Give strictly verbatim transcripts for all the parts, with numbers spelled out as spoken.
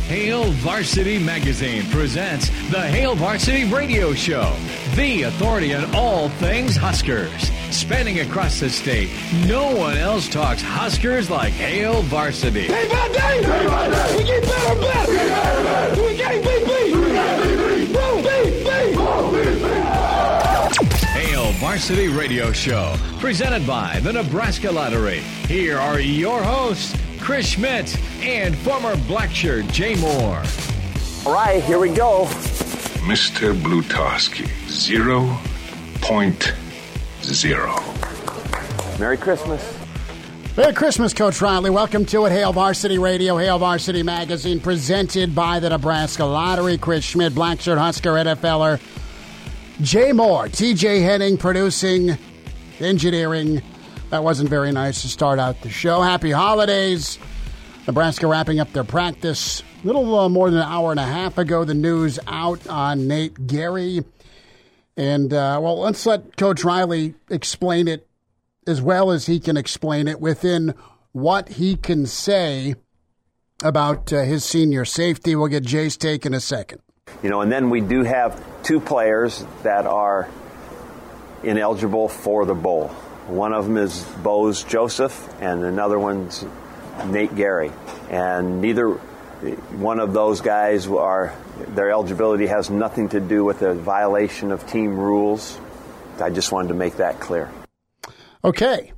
Hail Varsity Magazine presents the Hail Varsity Radio Show, the authority on all things Huskers. Spanning across the state, no one else talks Huskers like Hail Varsity. Day by day, day by day, we get better and better. We get better and better. We can't beat beat. We can't beat beat. Whoa, beat beat. Whoa, beat beat. Hail Varsity Radio Show, presented by the Nebraska Lottery. Here are your hosts, Chris Schmidt and former Blackshirt Jay Moore. All right, here we go. Mister Blutowski, zero point zero. Merry Christmas. Merry Christmas, Coach Riley. Welcome to it. Hail Varsity Radio, Hail Varsity Magazine, presented by the Nebraska Lottery. Chris Schmidt, Blackshirt Husker, NFLer. Jay Moore, T J Henning, producing, engineering. That wasn't very nice to start out the show. Happy holidays. Nebraska wrapping up their practice. A little uh, more than an hour and a half ago, the news out on Nate Gerry. And, uh, well, let's let Coach Riley explain it as well as he can explain it within what he can say about uh, his senior safety. We'll get Jay's take in a second. You know, and then we do have two players that are ineligible for the bowl. One of them is Bose Joseph, and another one's Nate Gerry. And neither one of those guys are, their eligibility has nothing to do with a violation of team rules. I just wanted to make that clear. Okay.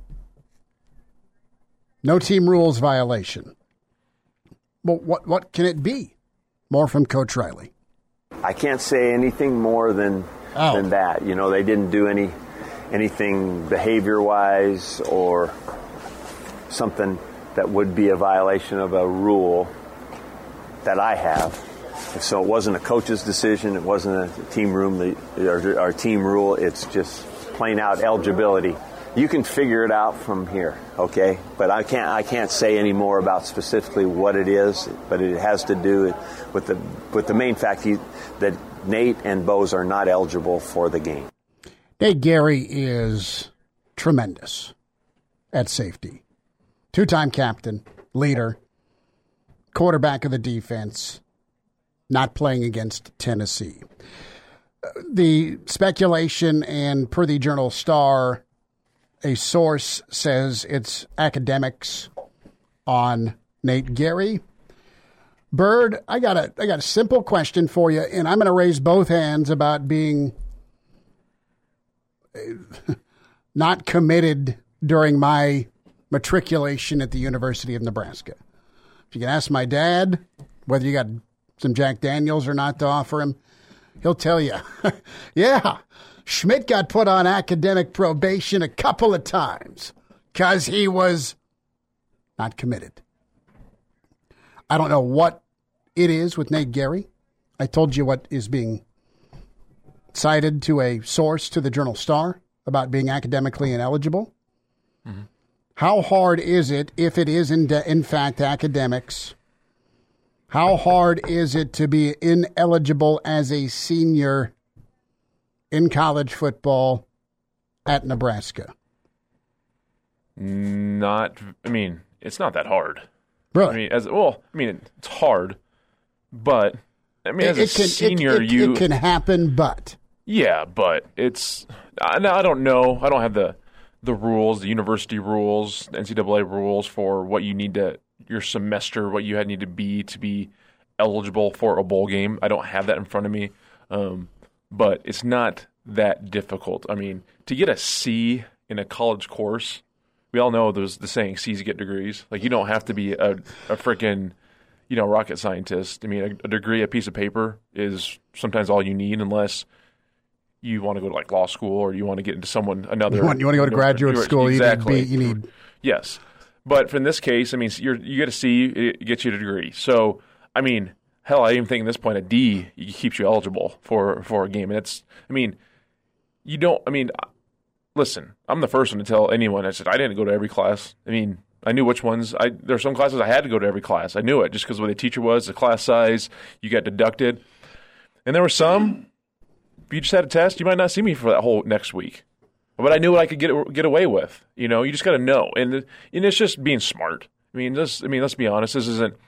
No team rules violation. Well, what, what can it be? More from Coach Riley. I can't say anything more than oh. than that. You know, they didn't do any anything behavior-wise or something that would be a violation of a rule that I have. And so it wasn't a coach's decision. It wasn't a team room, the, our, our team rule. It's just plain out eligibility. You can figure it out from here, okay? But I can't I can't say any more about specifically what it is, but it has to do with the with the main fact he, that Nate and Bose are not eligible for the game. Nate Gerry is tremendous at safety. Two-time captain, leader, quarterback of the defense, not playing against Tennessee. The speculation, and per the Journal-Star, a source says it's academics on Nate Gerry. Bird, I got a I got a simple question for you, and I'm going to raise both hands about being not committed during my matriculation at the University of Nebraska. If you can ask my dad whether you got some Jack Daniels or not to offer him, he'll tell you, yeah, Schmidt got put on academic probation a couple of times because he was not committed. I don't know what it is with Nate Gerry. I told you what is being cited to a source to the Journal-Star about being academically ineligible. Mm-hmm. How hard is it, if it is in, de- in fact academics, how hard is it to be ineligible as a senior in college football at Nebraska? Not, I mean, it's not that hard. Really? I mean, as well, I mean, it's hard, but I mean, it, as a it can, senior, it, it, you it can happen, but yeah, but it's I, I don't know. I don't have the the rules, the university rules, the N C double A rules for what you need to your semester, what you had need to be to be eligible for a bowl game. I don't have that in front of me, um, but it's not that difficult. I mean, to get a C in a college course, we all know there's the saying C's get degrees. Like, you don't have to be a, a freaking, you know, rocket scientist. I mean, a, a degree, a piece of paper is sometimes all you need, unless you want to go to like law school or you want to get into someone another. You want, you want to go to graduate school? Exactly. You need, you need yes, but in this case, I mean, you're, you get a C, it gets you a degree. So, I mean, hell, I even think at this point a D keeps you eligible for for a game. And it's, I mean, you don't. I mean. Listen, I'm the first one to tell anyone. I said I didn't go to every class. I mean, I knew which ones. I there are some classes I had to go to every class. I knew it just because of what the teacher was, the class size, you got deducted. And there were some, if you just had a test, you might not see me for that whole next week. But I knew what I could get get away with. You know, you just got to know, and and it's just being smart. I mean, this. I mean, let's be honest. This isn't.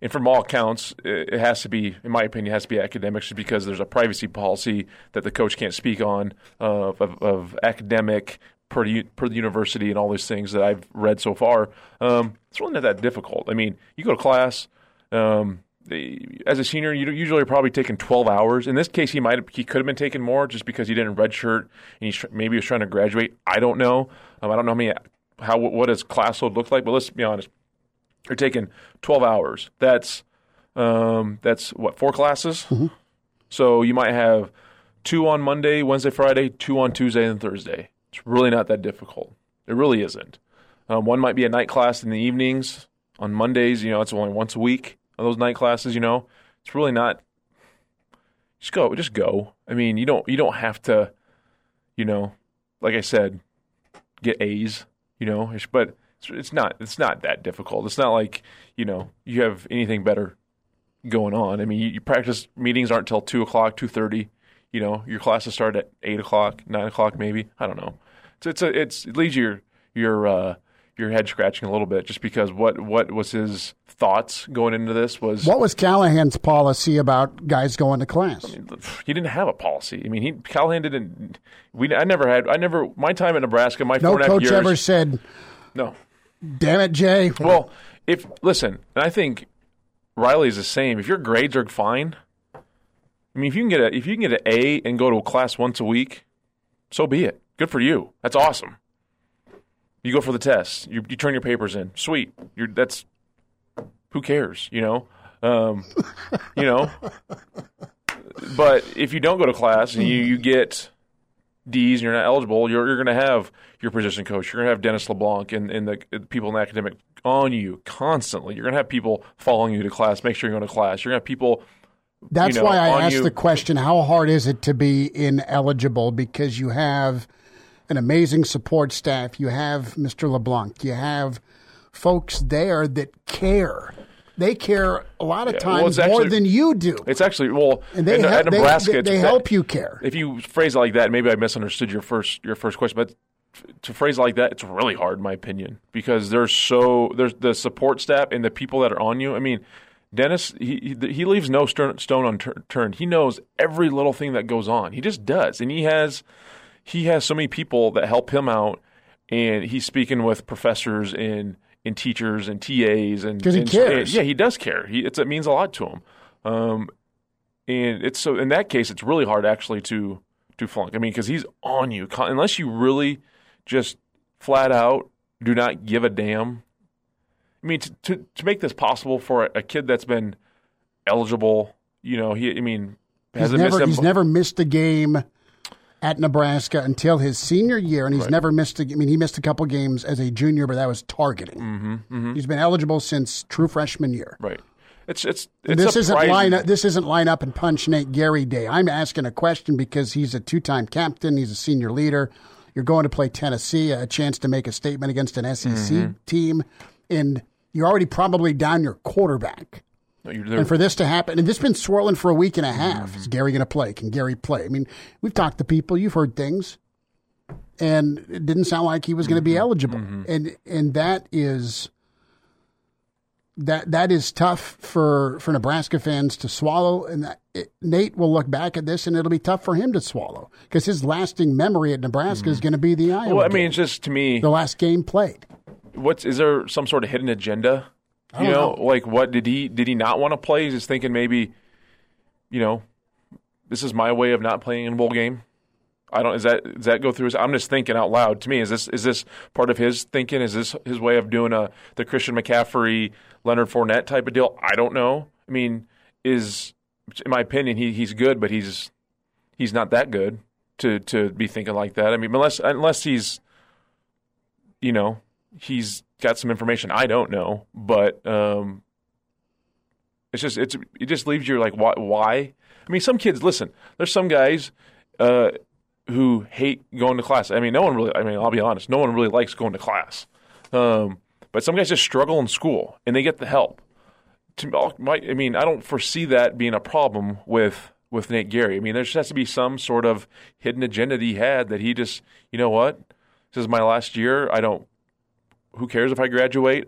and from all accounts, it has to be, in my opinion, it has to be academics because there's a privacy policy that the coach can't speak on uh, of, of academic per, per the university and all these things that I've read so far. Um, it's really not that difficult. I mean, you go to class. Um, as a senior, you usually are probably taking twelve hours. In this case, he might he could have been taking more just because he didn't redshirt and he's maybe he was trying to graduate. I don't know. Um, I don't know how many how what his class load looked like, but let's be honest. You're taking twelve hours. That's um, that's what four classes. Mm-hmm. So you might have two on Monday, Wednesday, Friday, two on Tuesday and Thursday. It's really not that difficult. It really isn't. Um, one might be a night class in the evenings. On Mondays, you know, it's only once a week. On those night classes, you know, it's really not. Just go, just go. I mean, you don't, you don't have to, you know, like I said, get A's, you know, but it's, it's not, it's not that difficult. It's not like, you know, you have anything better going on. I mean, you, you practice meetings aren't until two o'clock, two thirty. You know, your classes start at eight o'clock, nine o'clock, maybe. I don't know. So it's a, it's it leaves your your uh, your head scratching a little bit just because what what was his thoughts going into this was what was Callahan's policy about guys going to class? I mean, he didn't have a policy. I mean, he Callahan didn't. We I never had. I never. My time at Nebraska, my no four and a half coach years, ever said, no. Damn it, Jay. Well, if listen, and I think Riley's the same. If your grades are fine, I mean, if you can get a if you can get an A and go to a class once a week, so be it. Good for you. That's awesome. You go for the test. You, you turn your papers in. Sweet. You're that's who cares, you know? Um, you know. But if you don't go to class and you, you get D's and you're not eligible, you're you're going to have your position coach. You're going to have Dennis LeBlanc and, and the, the people in the academic on you constantly. You're going to have people following you to class. Make sure you're going to class. You're going to have people. That's you know, why I asked you. the question, how hard is it to be ineligible? Because you have an amazing support staff. You have Mister LeBlanc. You have folks there that care. They care a lot of Yeah, times well, more actually, than you do. It's actually, well, And they, in, help, at Nebraska, they, they, they it's- help you care. If you phrase it like that, maybe I misunderstood your first your first question, but to phrase it like that, it's really hard, in my opinion, because there's so there's the support staff and the people that are on you. I mean, Dennis, he he, he leaves no stone unturned. He knows every little thing that goes on. He just does, and he has he has so many people that help him out, and he's speaking with professors and and teachers and T As and because he and, cares. And, yeah, he does care. He it's, it means a lot to him. Um, and it's so in that case, it's really hard actually to to flunk. I mean, because he's on you unless you really just flat out do not give a damn. I mean, to to, to make this possible for a, a kid that's been eligible, you know, he I mean He's hasn't never, missed he's them. never missed a game at Nebraska until his senior year, and he's Right. never missed a, I mean, he missed a couple games as a junior, but that was targeting. Mm-hmm, mm-hmm. He's been eligible since true freshman year. Right. It's it's And it's this isn't surprising. line up, this isn't line up and punch Nate Gary Day. I'm asking a question because he's a two-time captain. He's a senior leader. You're going to play Tennessee, a chance to make a statement against an S E C Mm-hmm. team, and you're already probably down your quarterback. No, you're there. And for this to happen, and this has been swirling for a week and a half. Mm-hmm. Is Gary going to play? Can Gary play? I mean, we've talked to people. You've heard things, and it didn't sound like he was going to be eligible. Mm-hmm. And and that is that that is tough for, for Nebraska fans to swallow. And that, it, Nate will look back at this, and it'll be tough for him to swallow because his lasting memory at Nebraska is going to be the Iowa. well, I game, mean, it's just to me, the last game played. what's is there some sort of hidden agenda? You don't know, know. like what did he did he not want to play? He's just thinking maybe, you know, this is my way of not playing in a bowl game. I don't. Is that does that go through his? I'm just thinking out loud. To me, is this is this part of his thinking? Is this his way of doing a the Christian McCaffrey, Leonard Fournette type of deal? I don't know. I mean, is in my opinion, he he's good, but he's he's not that good to to be thinking like that. I mean, unless unless he's, you know, he's got some information I don't know, but um, it's just it's it just leaves you like why, why? I mean, some kids listen. There's some guys uh, who hate going to class. I mean, no one really. I mean, I'll be honest. No one really likes going to class. Um, but some guys just struggle in school, and they get the help. To my, I mean, I don't foresee that being a problem with with Nate Gary. I mean, there just has to be some sort of hidden agenda that he had that he just, you know what, this is my last year. I don't. Who cares if I graduate?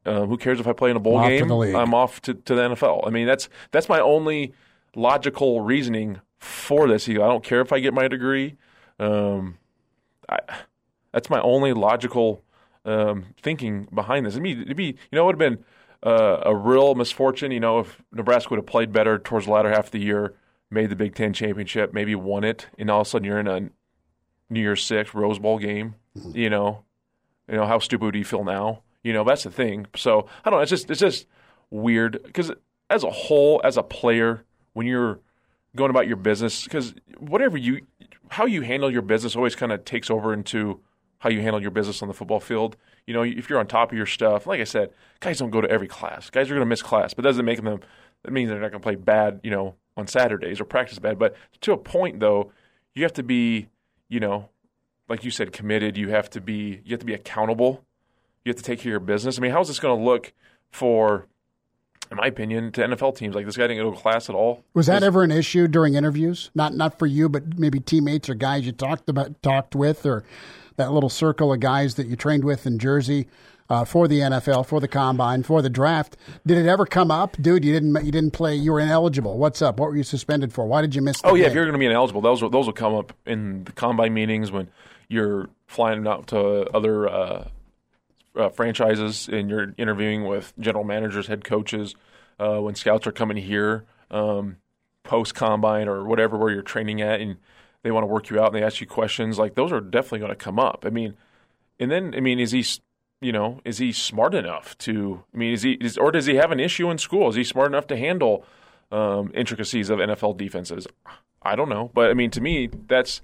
Uh, who cares if I play in a bowl Off to game? the league. I'm off to, to the N F L. I mean, that's that's my only logical reasoning for this. I don't care if I get my degree. Um, I, that's my only logical um, thinking behind this. It'd be, it'd be, you know, it would have been uh, a real misfortune, you know, if Nebraska would have played better towards the latter half of the year, made the Big Ten championship, maybe won it, and all of a sudden you're in a New Year's Six Rose Bowl game. You know, you know how stupid do you feel now? You know, that's the thing. So I don't know. It's just it's just weird because as a whole, as a player, when you're going about your business, because whatever you, how you handle your business always kind of takes over into how you handle your business on the football field. You know, if you're on top of your stuff, like I said, guys don't go to every class. Guys are going to miss class, but that doesn't make them. That means they're not going to play bad, you know, on Saturdays or practice bad. But to a point, though, you have to be, you know, like you said, committed. You have to be. You have to be accountable. You have to take care of your business. I mean, how is this going to look for, in my opinion, to N F L teams? Like, this guy didn't go to class at all. Was that This- ever an issue during interviews? Not not for you, but maybe teammates or guys you talked about, talked with, or that little circle of guys that you trained with in Jersey uh, for the N F L, for the combine, for the draft. Did it ever come up, dude? You didn't you didn't play. You were ineligible. What's up? What were you suspended for? Why did you miss? The Oh yeah, game? if you're going to be ineligible, those will, those will come up in the combine meetings when you're flying out to other uh, uh, franchises and you're interviewing with general managers, head coaches. Uh, when scouts are coming here, um, post combine or whatever where you're training at, and they want to work you out and they ask you questions, like those are definitely going to come up. I mean, and then I mean, is he, you know, is he smart enough to? I mean, is he, is, or does he have an issue in school? Is he smart enough to handle um, intricacies of N F L defenses? I don't know, but I mean, to me, that's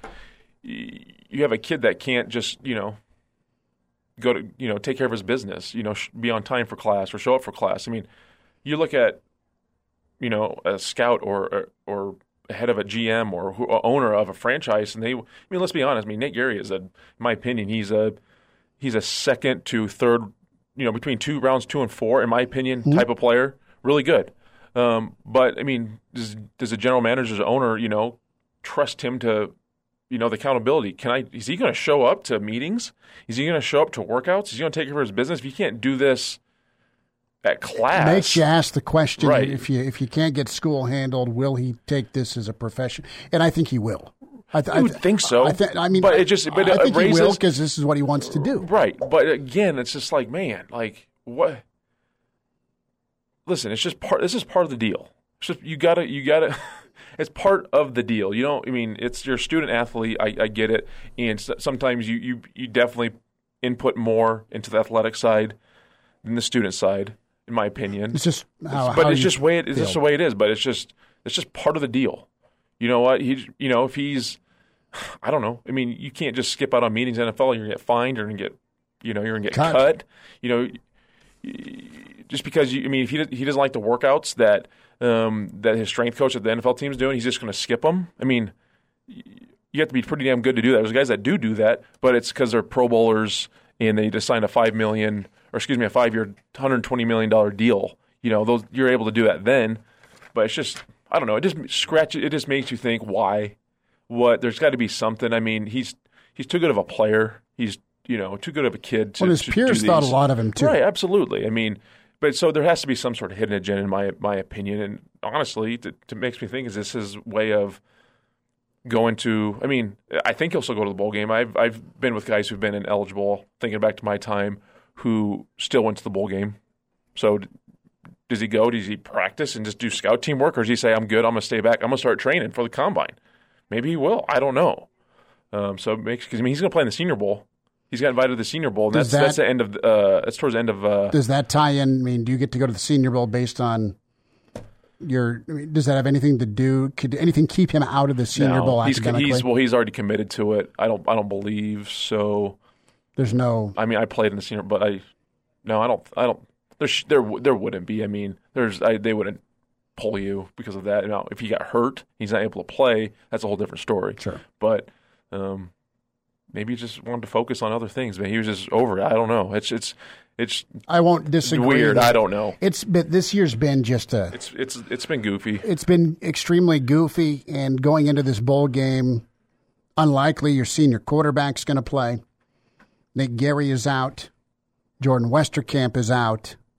you have a kid that can't just, you know, go to, you know, take care of his business, you know, sh- be on time for class or show up for class. I mean, you look at, you know, a scout or or, or head of a G M or who, owner of a franchise, and they, I mean, let's be honest. I mean, Nate Gary is a, in my opinion, he's a he's a second to third, you know, between two rounds two and four, in my opinion, mm-hmm. type of player, really good. Um, but I mean, does does a general manager's owner, you know, trust him to, you know, the accountability? Can I? Is he going to show up to meetings? Is he going to show up to workouts? Is he going to take care of his business? If you can't do this at class, it makes you ask the question: right. if you if you can't get school handled, will he take this as a profession? And I think he will. I, th- I would I th- think so. I, th- I mean, but it just but I it think raises, he will because this is what he wants to do. Right. But again, it's just like, man, like what? Listen, it's just part. This is part of the deal. It's just you gotta you gotta. It's part of the deal. You know, I mean, it's your student athlete. I, I get it, and sometimes you, you you definitely input more into the athletic side than the student side, in my opinion. It's just how, but how it's you just way it, it's feel. just the way it is. But it's just it's just part of the deal. You know what? He you know if he's I don't know. I mean, you can't just skip out on meetings in the N F L. You're gonna get fined. You're gonna get you know you're gonna get Cut. cut. You know, just because you. I mean, if he he doesn't like the workouts that. Um, that his strength coach at the N F L team's doing, he's just going to skip them. I mean, you have to be pretty damn good to do that. There's guys that do do that, but it's because they're Pro Bowlers and they just signed a five million, or excuse me, a five-year, one hundred twenty million dollar deal. You know, those you're able to do that then. But it's just, I don't know. It just scratch. It just makes you think why, what. There's got to be something. I mean, he's he's too good of a player. He's you know too good of a kid to. Well, his to peers do thought a these. lot of him too. Right, absolutely. I mean. But so there has to be some sort of hidden agenda, in my my opinion. And honestly, to, to makes me think is this his way of going to. I mean, I think he'll still go to the bowl game. I've I've been with guys who've been ineligible. Thinking back to my time, who still went to the bowl game. So does he go? Does he practice and just do scout team work, or does he say, "I'm good. I'm gonna stay back. I'm gonna start training for the combine"? Maybe he will. I don't know. Um, so it makes because I mean he's gonna play in the Senior Bowl. He's got invited to the Senior Bowl, and that's Does that- that's the end of uh, that's towards the end of. Uh, Does that tie in? I mean, do you get to go to the Senior Bowl based on your? I mean, does that have anything to do? Could anything keep him out of the Senior No, Bowl he's, academically? he's well, he's already committed to it. I don't, I don't believe so. There's no. I mean, I played in the senior, but I, no, I don't, I don't. There, there, there wouldn't be. I mean, there's, I, they wouldn't pull you because of that. Now, if he got hurt, he's not able to play. That's a whole different story. Sure, but um, maybe he just wanted to focus on other things. But he was just over it. I don't know. It's, it's, it's. I won't disagree. Weird. that I don't know. It's been this year's been just a. It's, it's, it's been goofy. It's been extremely goofy, and going into this bowl game, unlikely your senior quarterback's going to play. Nick Gary is out. Jordan Westerkamp is out.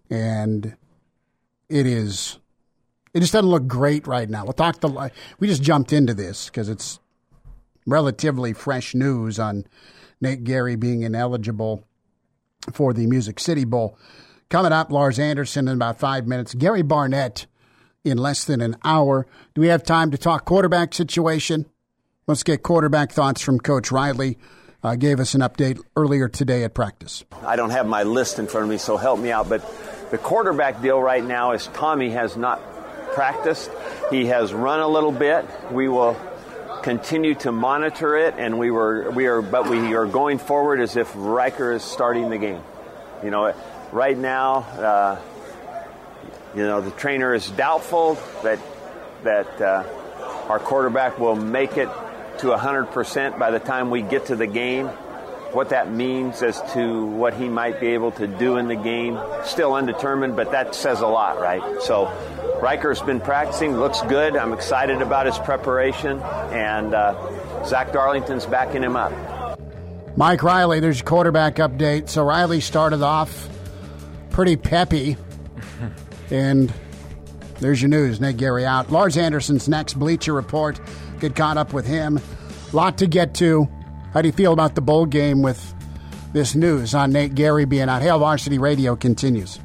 and it is. It just doesn't look great right now. We'll talk the. We just jumped into this because it's relatively fresh news on Nate Gerry being ineligible for the Music City Bowl. Coming up, Lars Anderson in about five minutes. Gary Barnett in less than an hour. Do we have time to talk quarterback situation? Let's get quarterback thoughts from Coach Riley. Uh, gave us an update earlier today at practice. I don't have my list in front of me, so help me out. But the quarterback deal right now is Tommy has not practiced. He has run a little bit. We will continue to monitor it, and we were we are, but we are going forward as if Riker is starting the game. You know, right now, uh, you know, the trainer is doubtful that that uh, our quarterback will make it to one hundred percent by the time we get to the game. What that means as to what he might be able to do in the game, still undetermined, but that says a lot, right? So Riker's been practicing, looks good. I'm excited about his preparation, and uh, Zach Darlington's backing him up. Mike Riley, there's your quarterback update. So Riley started off pretty peppy, and there's your news. Nate Gerry out. Lars Anderson's next Bleacher Report. Get caught up with him. Lot to get to. How do you feel about the bowl game with this news on Nate Gerry being out? Hail Varsity Radio continues.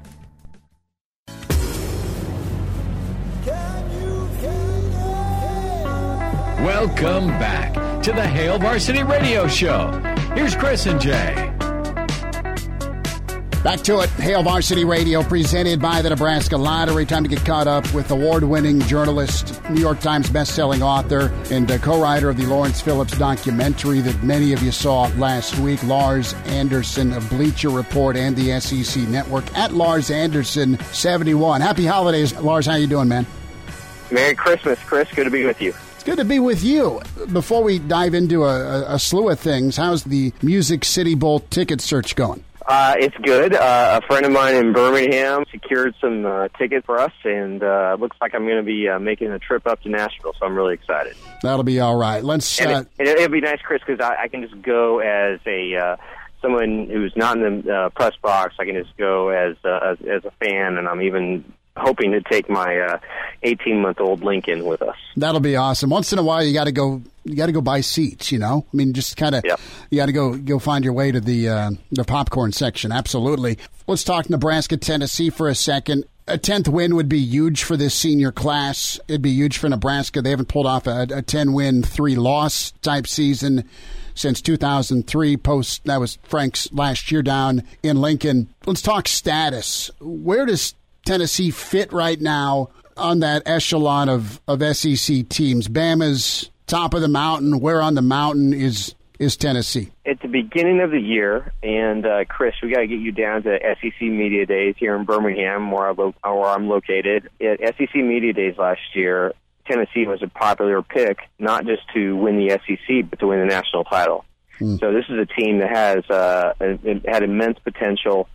Welcome back to the Hail Varsity Radio Show. Here's Chris and Jay. Back to it. Hail Varsity Radio presented by the Nebraska Lottery. Time to get caught up with award-winning journalist, New York Times best-selling author, and uh, co-writer of the Lawrence Phillips documentary that many of you saw last week, Lars Anderson of Bleacher Report and the S E C Network at Lars Anderson seventy-one. Happy holidays, Lars. How you doing, man? Merry Christmas, Chris. Good to be with you. It's good to be with you. Before we dive into a, a, a slew of things, how's the Music City Bowl ticket search going? Uh, it's good. Uh, a friend of mine in Birmingham secured some uh, tickets for us, and uh, it looks like I'm going to be uh, making a trip up to Nashville, so I'm really excited. That'll be all right. Let's. And uh, it, it'll be nice, Chris, because I, I can just go as a uh, someone who's not in the uh, press box. I can just go as uh, as, as a fan, and I'm even hoping to take my uh, eighteen-month-old Lincoln with us. That'll be awesome. Once in a while, you got to go. You got to go buy seats. You know, I mean, just kind of. Yep. You got to go go find your way to the uh, the popcorn section. Absolutely. Let's talk Nebraska, Tennessee for a second. A tenth win would be huge for this senior class. It'd be huge for Nebraska. They haven't pulled off a, a ten-win, three-loss type season since two thousand three. Post that was Frank's last year down in Lincoln. Let's talk status. Where does Tennessee fit right now on that echelon of, of S E C teams? Bama's top of the mountain. Where on the mountain is is Tennessee? At the beginning of the year, and uh, Chris, we got to get you down to S E C Media Days here in Birmingham, where, I lo- where I'm located. At S E C Media Days last year, Tennessee was a popular pick, not just to win the S E C, but to win the national title. Hmm. So this is a team that has uh, had immense potential.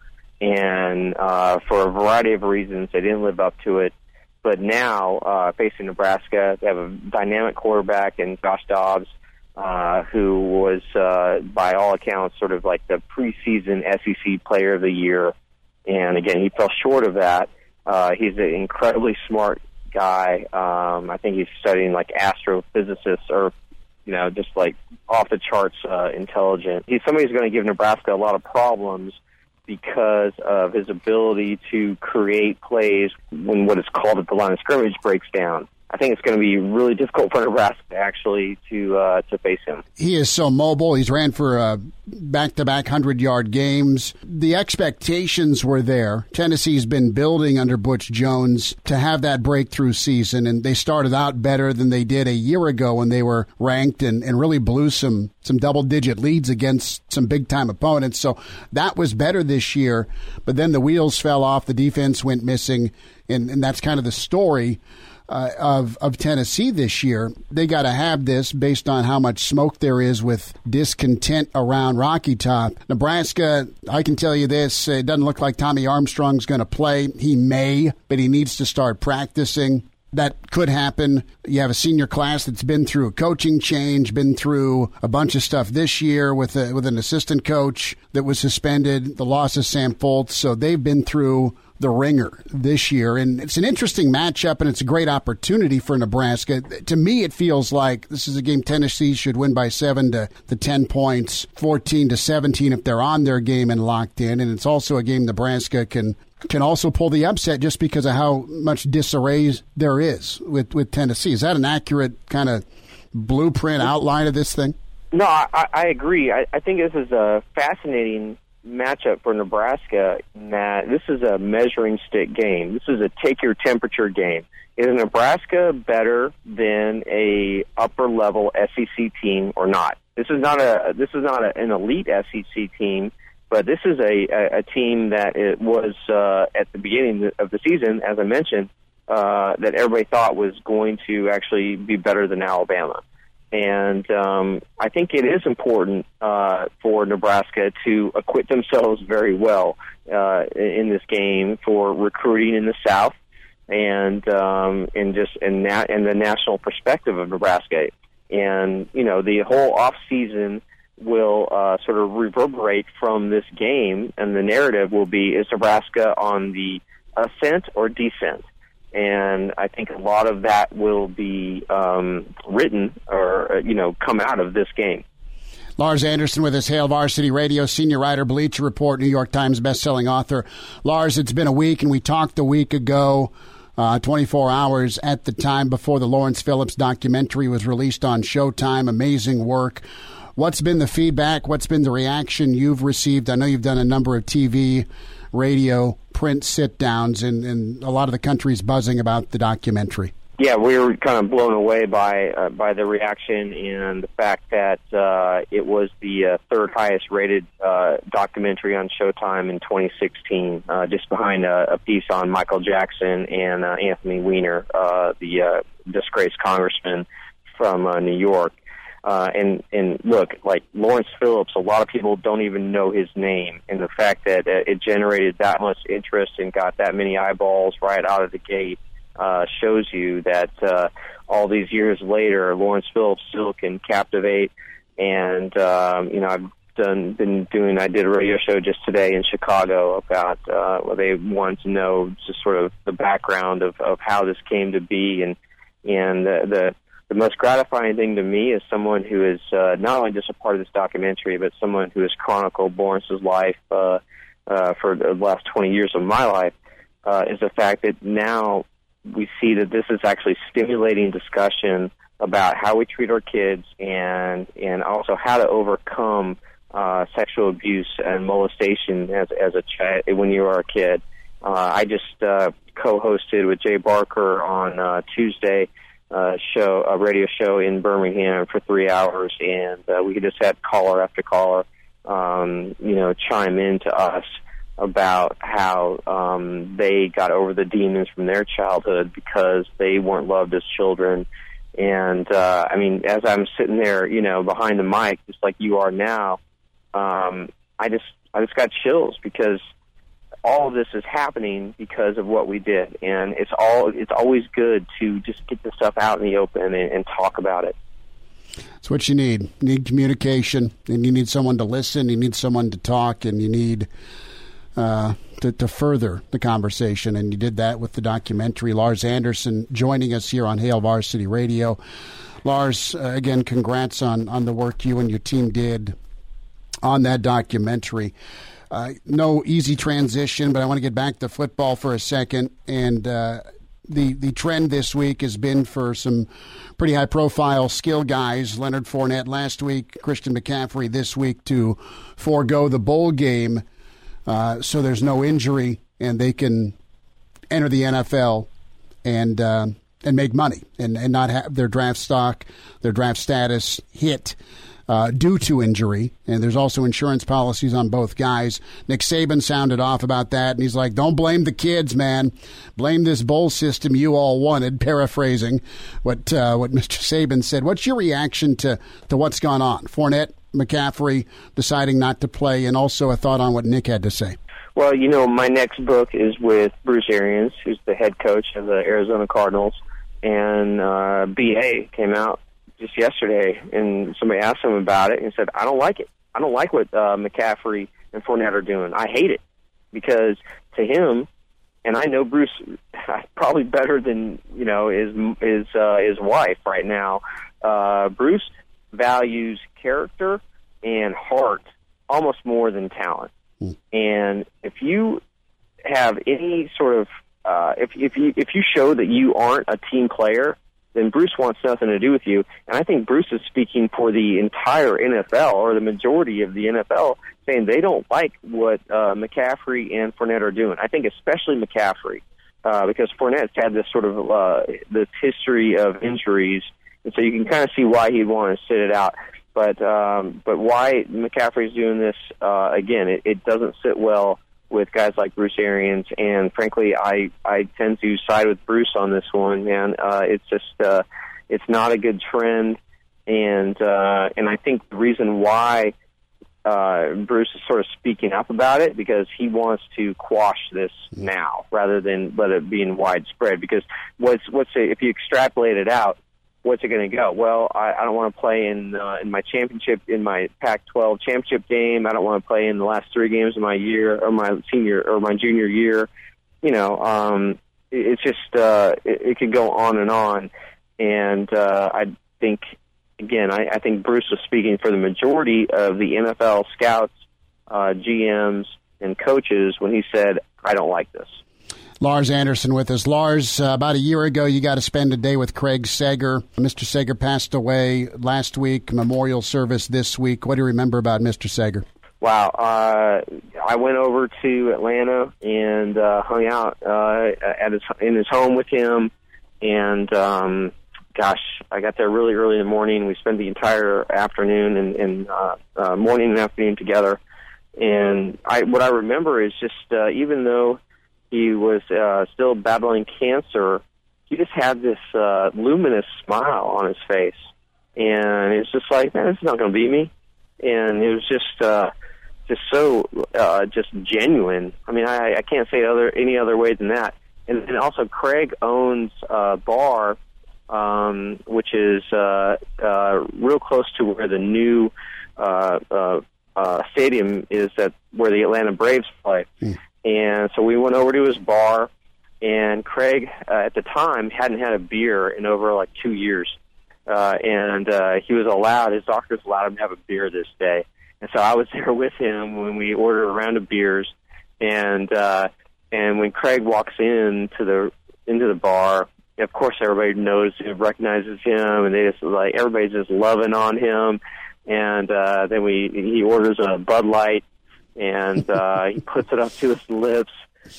And uh, for a variety of reasons, they didn't live up to it. But now, uh, facing Nebraska, they have a dynamic quarterback in Josh Dobbs, uh, who was, uh, by all accounts, sort of like the preseason S E C Player of the Year. And again, he fell short of that. Uh, he's an incredibly smart guy. Um, I think he's studying like astrophysicists or, you know, just like off the charts uh, intelligent. He's somebody who's going to give Nebraska a lot of problems because of his ability to create plays when what is called at the line of scrimmage breaks down. I think it's going to be really difficult for Nebraska actually to uh, to face him. He is so mobile. He's ran for uh, back-to-back hundred-yard games. The expectations were there. Tennessee's been building under Butch Jones to have that breakthrough season, and they started out better than they did a year ago when they were ranked and, and really blew some, some double-digit leads against some big-time opponents. So that was better this year, but then the wheels fell off. The defense went missing, and, and that's kind of the story Uh, of of Tennessee this year. They got to have this based on how much smoke there is with discontent around Rocky Top. Nebraska, I can tell you this, it doesn't look like Tommy Armstrong's going to play. He may, but he needs to start practicing. that could happen. You have a senior class that's been through a coaching change, been through a bunch of stuff this year with a, with an assistant coach that was suspended, the loss of Sam Foltz. So they've been through the ringer this year. And it's an interesting matchup, and it's a great opportunity for Nebraska. To me, it feels like this is a game Tennessee should win by seven to the ten points, fourteen to seventeen if they're on their game and locked in. And it's also a game Nebraska can can also pull the upset just because of how much disarray there is with, with Tennessee. Is that an accurate kind of blueprint outline of this thing? No, I, I agree. I, I think this is a fascinating matchup for Nebraska in that this is a measuring stick game. This is a take-your-temperature game. Is Nebraska better than a upper-level S E C team or not? This is not a this is not a, an elite S E C team, but this is a, a, a team that it was uh, at the beginning of the season, as I mentioned, uh, that everybody thought was going to actually be better than Alabama. And um, I think it is important uh, for Nebraska to acquit themselves very well uh, in this game for recruiting in the South and um, and just and that and the national perspective of Nebraska. And you know, the whole off season will uh, sort of reverberate from this game, and the narrative will be: is Nebraska on the ascent or descent? And I think a lot of that will be um, written or, you know, come out of this game. Lars Anderson with us, Hail Varsity Radio, senior writer, Bleacher Report, New York Times bestselling author. Lars, it's been a week, and we talked a week ago, uh, twenty-four hours at the time before the Lawrence Phillips documentary was released on Showtime. Amazing work. What's been the feedback? What's been the reaction you've received? I know you've done a number of T V, radio, print sit-downs, and, and a lot of the country's buzzing about the documentary. Yeah, we were kind of blown away by uh, by the reaction and the fact that uh, it was the uh, third highest rated uh, documentary on Showtime in twenty sixteen, uh, just behind a, a piece on Michael Jackson and uh, Anthony Weiner, uh, the uh, disgraced congressman from uh, New York. Uh, and, and look, like Lawrence Phillips, a lot of people don't even know his name. And the fact that uh, it generated that much interest and got that many eyeballs right out of the gate uh, shows you that uh, all these years later, Lawrence Phillips still can captivate. And, um, you know, I've done, been doing, I did a radio show just today in Chicago about uh, where they wanted to know just sort of the background of, of how this came to be. And, and the, the The most gratifying thing to me as someone who is uh, not only just a part of this documentary, but someone who has chronicled Lawrence's life uh, uh, for the last twenty years of my life, uh, is the fact that now we see that this is actually stimulating discussion about how we treat our kids and and also how to overcome uh, sexual abuse and molestation as as a child when you are a kid. Uh, I just uh, co-hosted with Jay Barker on uh, Tuesday. Uh, show a radio show in Birmingham for three hours, and uh, we just had caller after caller, um, you know, chime in to us about how um, they got over the demons from their childhood because they weren't loved as children. And uh, I mean, as I'm sitting there, you know, behind the mic, just like you are now, um, I just I just got chills because all of this is happening because of what we did, and it's all it's always good to just get the stuff out in the open and, and talk about it. That's what you need. You need communication, and you need someone to listen, you need someone to talk, and you need uh, to, to further the conversation, and you did that with the documentary. Lars Anderson joining us here on Hail Varsity Radio. Lars, uh, again, congrats on, on the work you and your team did on that documentary. Uh, no easy transition, but I want to get back to football for a second. And uh, the the trend this week has been for some pretty high-profile skill guys. Leonard Fournette last week, Christian McCaffrey this week to forego the bowl game uh, so there's no injury and they can enter the N F L and uh, and make money and, and not have their draft stock, their draft status hit Uh, due to injury, and there's also insurance policies on both guys. Nick Saban sounded off about that, and he's like, don't blame the kids, man. Blame this bowl system you all wanted, paraphrasing what uh, what Mister Saban said. What's your reaction to, to what's gone on? Fournette, McCaffrey deciding not to play, and also a thought on what Nick had to say. Well, you know, my next book is with Bruce Arians, who's the head coach of the Arizona Cardinals. and uh, B A came out just yesterday, and somebody asked him about it, and he said, I don't like it. I don't like what uh, McCaffrey and Fournette are doing. I hate it, because to him, and I know Bruce probably better than, you know, his his uh, his wife right now. Uh, Bruce values character and heart almost more than talent. Mm. And if you have any sort of uh, if if you if you show that you aren't a team player, then Bruce wants nothing to do with you. And I think Bruce is speaking for the entire N F L, or the majority of the N F L, saying they don't like what uh, McCaffrey and Fournette are doing. I think especially McCaffrey, uh, because Fournette's had this sort of uh, this history of injuries, and so you can kind of see why he'd want to sit it out. But um, but why McCaffrey's doing this, uh, again, it, it doesn't sit well with guys like Bruce Arians, and frankly, I, I tend to side with Bruce on this one, man. Uh, it's just, uh, it's not a good trend, and uh, and I think the reason why uh, Bruce is sort of speaking up about it, because he wants to quash this now, rather than let it be in widespread, because what's, what's it, if you extrapolate it out, what's it going to go? Well, I, I don't want to play in uh, in my championship, in my Pac twelve championship game. I don't want to play in the last three games of my year, or my senior, or my junior year. You know, um, it, it's just uh, it, it could go on and on. And uh, I think, again, I, I think Bruce was speaking for the majority of the N F L scouts, uh, G Ms, and coaches when he said, "I don't like this." Lars Anderson with us. Lars, uh, about a year ago, you got to spend a day with Craig Sager. Mister Sager passed away last week, memorial service this week. What do you remember about Mister Sager? Wow. Uh, I went over to Atlanta and uh, hung out uh, at his, in his home with him. And, um, gosh, I got there really early in the morning. We spent the entire afternoon and, and uh, uh, morning and afternoon together. And I, what I remember is just uh, even though he was uh, still battling cancer, he just had this uh, luminous smile on his face. And it's just like, man, this is not going to beat me. And it was just uh, just so uh, just genuine. I mean, I, I can't say it other any other way than that. And, and also, Craig owns a bar, um, which is uh, uh, real close to where the new uh, uh, uh, stadium is, that where the Atlanta Braves play. Mm. And so we went over to his bar, and Craig, uh, at the time, hadn't had a beer in over like two years. Uh, and uh, he was allowed, his doctors allowed him to have a beer this day. And so I was there with him when we ordered a round of beers. And uh, and when Craig walks in to the into the bar, of course everybody knows, recognizes him, and they just like everybody's just loving on him. And uh, then we he orders a Bud Light. And uh, he puts it up to his lips,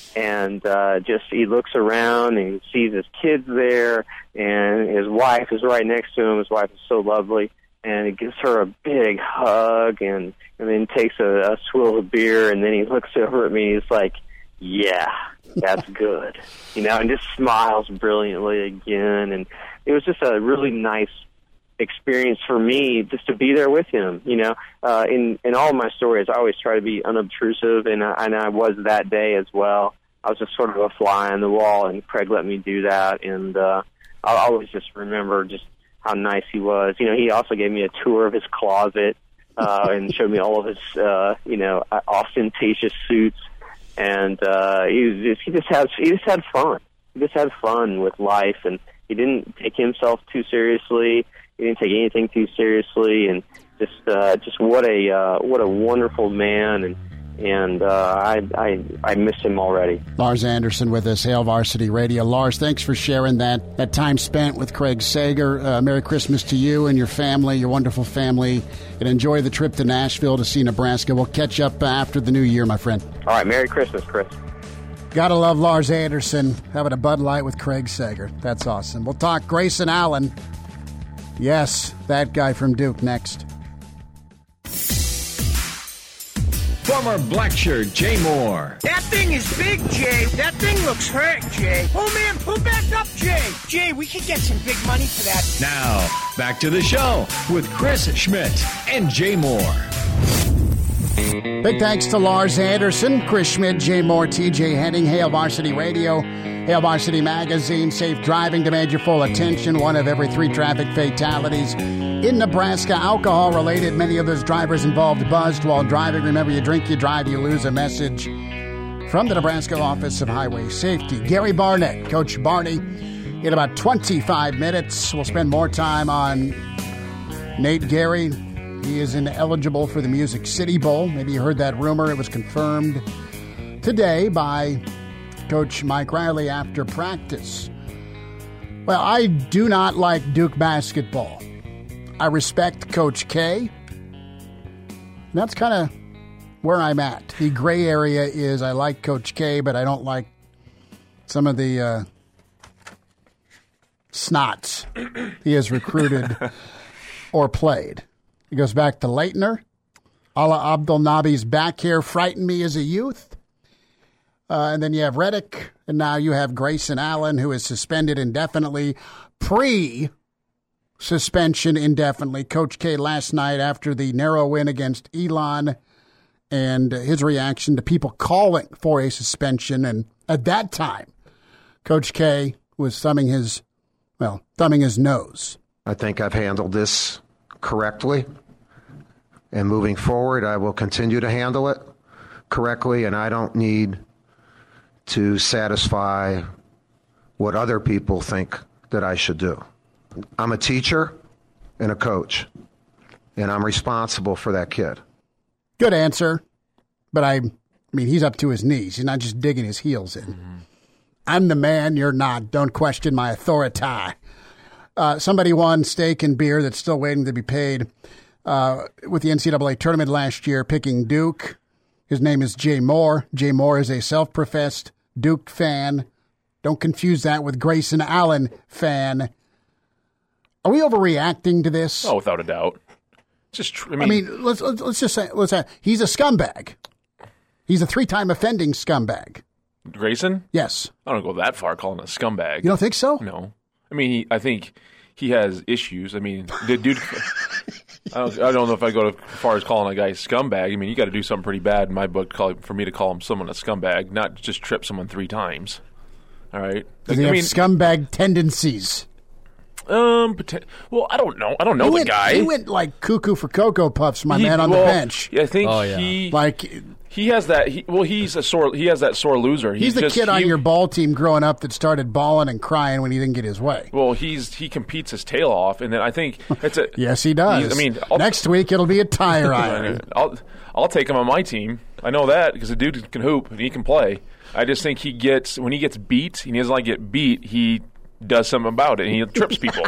and uh, just he looks around and he sees his kids there, and his wife is right next to him. His wife is so lovely, and he gives her a big hug, and, and then takes a, a swill of beer, and then he looks over at me. He's like, "Yeah, that's good," you know, and just smiles brilliantly again. And it was just a really nice experience for me just to be there with him. You know, uh, in in all of my stories, I always try to be unobtrusive, and I, and I was that day as well. I was just sort of a fly on the wall, and Craig let me do that, and uh, I'll always just remember just how nice he was. You know, he also gave me a tour of his closet uh, and showed me all of his, uh, you know, ostentatious suits, and uh, he was just, he just had he just had fun. He just had fun with life, and he didn't take himself too seriously. He didn't take anything too seriously, and just uh, just what a uh, what a wonderful man, and and uh, I I I miss him already. Lars Anderson with us, Hail Varsity Radio. Lars, thanks for sharing that that time spent with Craig Sager. Uh, Merry Christmas to you and your family, your wonderful family, and enjoy the trip to Nashville to see Nebraska. We'll catch up after the new year, my friend. All right, Merry Christmas, Chris. Gotta love Lars Anderson having a Bud Light with Craig Sager. That's awesome. We'll talk Grayson Allen. Yes, that guy from Duke next. Former black shirt Jay Moore. That thing is big, Jay. That thing looks hurt, Jay. Oh, man, pull back up, Jay. Jay, we could get some big money for that. Now, back to the show with Chris Schmidt and Jay Moore. Big thanks to Lars Anderson, Chris Schmidt, Jay Moore, T J Henning, Hail Varsity Radio, Hail Varsity Magazine. Safe driving, demand your full attention. One of every three traffic fatalities in Nebraska, alcohol-related. Many of those drivers involved buzzed while driving. Remember, you drink, you drive, you lose. A message from the Nebraska Office of Highway Safety. Gary Barnett, Coach Barney, in about twenty-five minutes. We'll spend more time on Nate Gary. He is ineligible for the Music City Bowl. Maybe you heard that rumor. It was confirmed today by Coach Mike Riley after practice. Well, I do not like Duke basketball. I respect Coach K. That's kind of where I'm at. The gray area is I like Coach K, but I don't like some of the uh, snots he has recruited or played. He goes back to Leitner. Allah Abdul Nabi's back here frightened me as a youth. Uh, and then you have Reddick, and now you have Grayson Allen, who is suspended indefinitely, pre-suspension indefinitely. Coach K last night after the narrow win against Elon and his reaction to people calling for a suspension. And at that time, Coach K was thumbing his, well, thumbing his nose. I think I've handled this correctly. And moving forward, I will continue to handle it correctly, and I don't need to satisfy what other people think that I should do. I'm a teacher and a coach, and I'm responsible for that kid. Good answer, but I, I mean, he's up to his knees. He's not just digging his heels in. Mm-hmm. I'm the man, you're not. Don't question my authority. Uh, somebody won steak and beer that's still waiting to be paid. Uh, with the N C double A tournament last year, picking Duke. His name is Jay Moore. Jay Moore is a self-professed Duke fan. Don't confuse that with Grayson Allen fan. Are we overreacting to this? Oh, without a doubt. Just, tr- I mean, I mean let's, let's let's just say let's say he's a scumbag. He's a three-time offending scumbag. Grayson? Yes. I don't go that far calling him a scumbag. You don't think so? No. I mean, he, I think he has issues. I mean, the dude. I don't, I don't know if I go as far as calling a guy a scumbag. I mean, you got to do something pretty bad in my book to call, for me to call him someone a scumbag, not just trip someone three times. All right. Does he I have mean, scumbag tendencies? Um. Well, I don't know. I don't know he the went, guy. He went like cuckoo for Cocoa Puffs, my he, man on well, the bench. I think oh, yeah. he like he has that. He, well, he's a sore. He has that sore loser. He's, he's the just, kid he, on your ball team growing up that started bawling and crying when he didn't get his way. Well, he's he competes his tail off, and then I think it's a yes, he does. I mean, I'll, next week it'll be a tire iron. I'll I'll take him on my team. I know that because the dude can hoop and he can play. I just think he gets when he gets beat. He doesn't like get beat. He does something about it, and he trips people.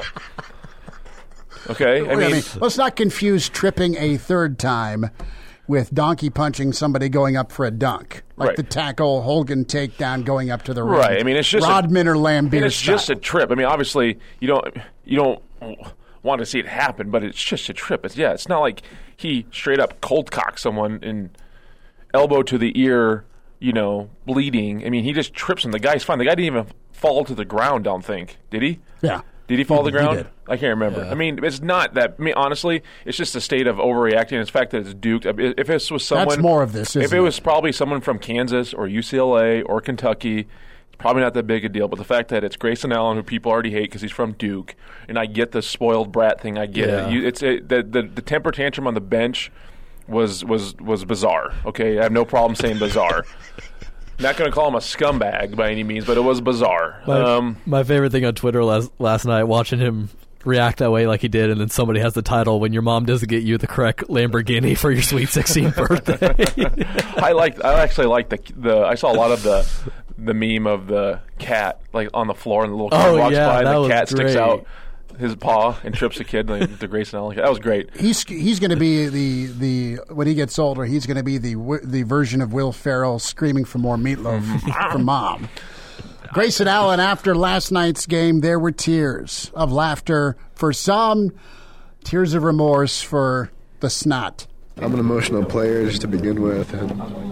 Okay, I mean, I mean, let's not confuse tripping a third time with donkey punching somebody going up for a dunk, like right. the tackle Holgan takedown going up to the rim. Right. I mean, it's just Rodman a, or Lambeer. It's style. just a trip. I mean, obviously, you don't you don't want to see it happen, but it's just a trip. It's yeah. It's not like he straight up cold cocked someone and elbow to the ear, you know, bleeding. I mean, he just trips him. The guy's fine. The guy didn't even fall to the ground. Don't think. Did he? Yeah. Did he fall he, to the ground? He did. I can't remember. Yeah. I mean, it's not that. I mean, honestly, it's just a state of overreacting. It's the fact that it's Duke. If this was someone, that's more of this. If it, it was probably someone from Kansas or U C L A or Kentucky, it's probably not that big a deal. But the fact that it's Grayson Allen, who people already hate because he's from Duke, and I get the spoiled brat thing. I get yeah. it. You, it's a, the, the the temper tantrum on the bench was was was bizarre. Okay, I have no problem saying bizarre. Not going to call him a scumbag by any means, but it was bizarre. My, um, my favorite thing on Twitter last, last night, watching him react that way like he did, and then somebody has the title, "When Your Mom Doesn't Get You the Correct Lamborghini for Your Sweet sixteenth Birthday." I like. I actually like the the. I saw a lot of the the meme of the cat like on the floor, and the little kid oh, walks yeah, by, and that the was cat great. sticks out his paw and trips a kid. Like the Grayson Allen. That was great. He's he's going to be the the when he gets older. He's going to be the the version of Will Ferrell screaming for more meatloaf from mom. Grayson Allen, after last night's game, there were tears of laughter for some, tears of remorse for the snot. I'm an emotional player just to begin with. And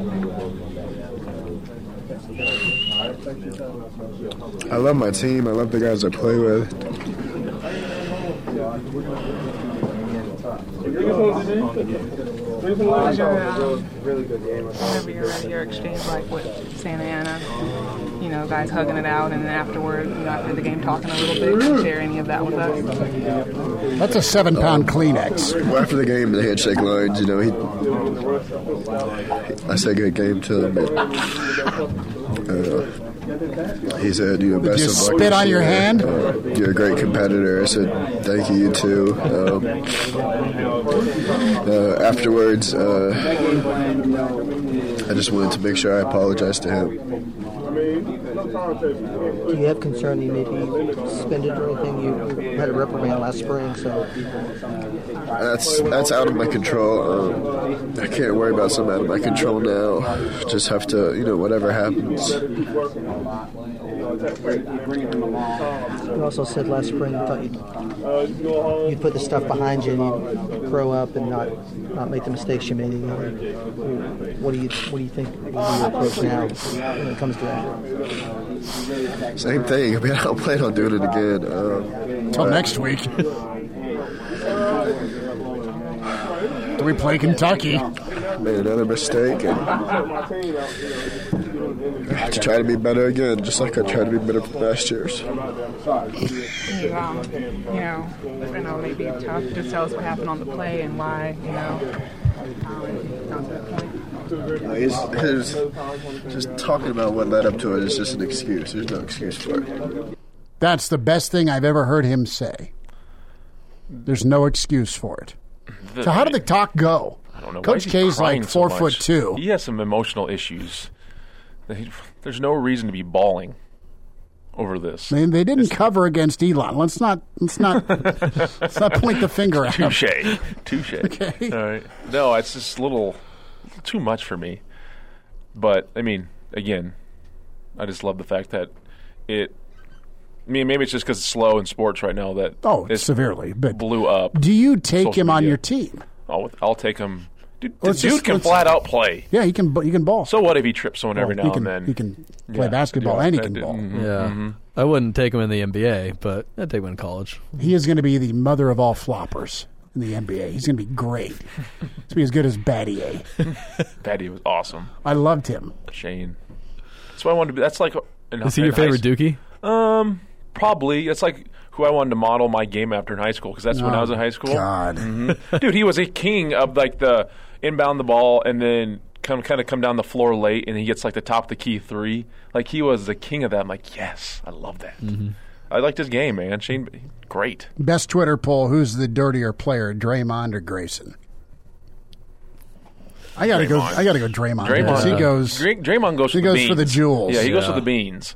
I love my team. I love the guys I play with. Was your, um, whenever your, your exchange like with Santa Ana, you know, guys hugging it out, and then afterward, you know, after the game talking a little bit, can you share any of that with us? That's a seven-pound Kleenex. Well, after the game, the handshake lines, you know, he, I said good game to him, but uh, he said, you know, best Did you of luck. spit on your hand? Uh, you're a great competitor. I said, thank you, you too. Um, uh, afterwards, uh, I just wanted to make sure I apologized to him. Do you have concern he may be suspended or anything? You had a reprimand last spring, so That's that's out of my control. Um, I can't worry about something out of my control now. Just have to, you know, whatever happens. you also said last spring you thought you'd, you'd put the stuff behind you and you'd grow up and not not make the mistakes you made again. What do you what do you think will be your approach now when it comes to that? Same thing. I mean, I don't plan on doing it again. Um, Until next week. Do we play Kentucky? Made another mistake and to try to be better again, just like I tried to be better for last year's. You, um, you know, I know it may be tough. Just tell us what happened on the play and why, you know, um, got to that point. Uh, he's, he's just talking about what led up to it is just an excuse. There's no excuse for it. That's the best thing I've ever heard him say. There's no excuse for it. The, so how did the talk go? I don't know. Coach K's like four so foot two. He has some emotional issues. There's no reason to be bawling over this. I mean, they didn't it's, cover against Elon. Let's not let's not let's not point the finger at him. Touche, touche. Okay. All right. No, it's just a little too much for me. But I mean, again, I just love the fact that it. I mean, maybe it's just because it's slow in sports right now that oh, it severely but blew up. Do you take him media. on your team? Oh, I'll take him. Dude, let's the dude just, can flat out play. Yeah, he can. He can ball. So what if he trips someone well, every now can, and then? He can play yeah, basketball and he can ball. Mm-hmm. Yeah, mm-hmm. I wouldn't take him in the N B A, but I'd take him in college. He is going to be the mother of all floppers in the N B A. He's going to be great. He's going to be as good as Battier. Battier was awesome. I loved him. Shane. That's what I wanted to be. That's like. In, is he your favorite Dookie? Um, probably. It's like who I wanted to model my game after in high school because that's oh, when I was in high school. God, mm-hmm. Dude, he was a king of like the inbound the ball and then come kind of come down the floor late and he gets like the top of the key three. Like he was the king of that. I'm like, yes, I love that. Mm-hmm. I liked his game, man. Shane, great. Best Twitter poll: who's the dirtier player, Draymond or Grayson? I gotta Draymond. go. I gotta go. Draymond. Draymond. He goes. Dray- Draymond goes. He for goes the beans. for the jewels. Yeah, he yeah. goes for the beans.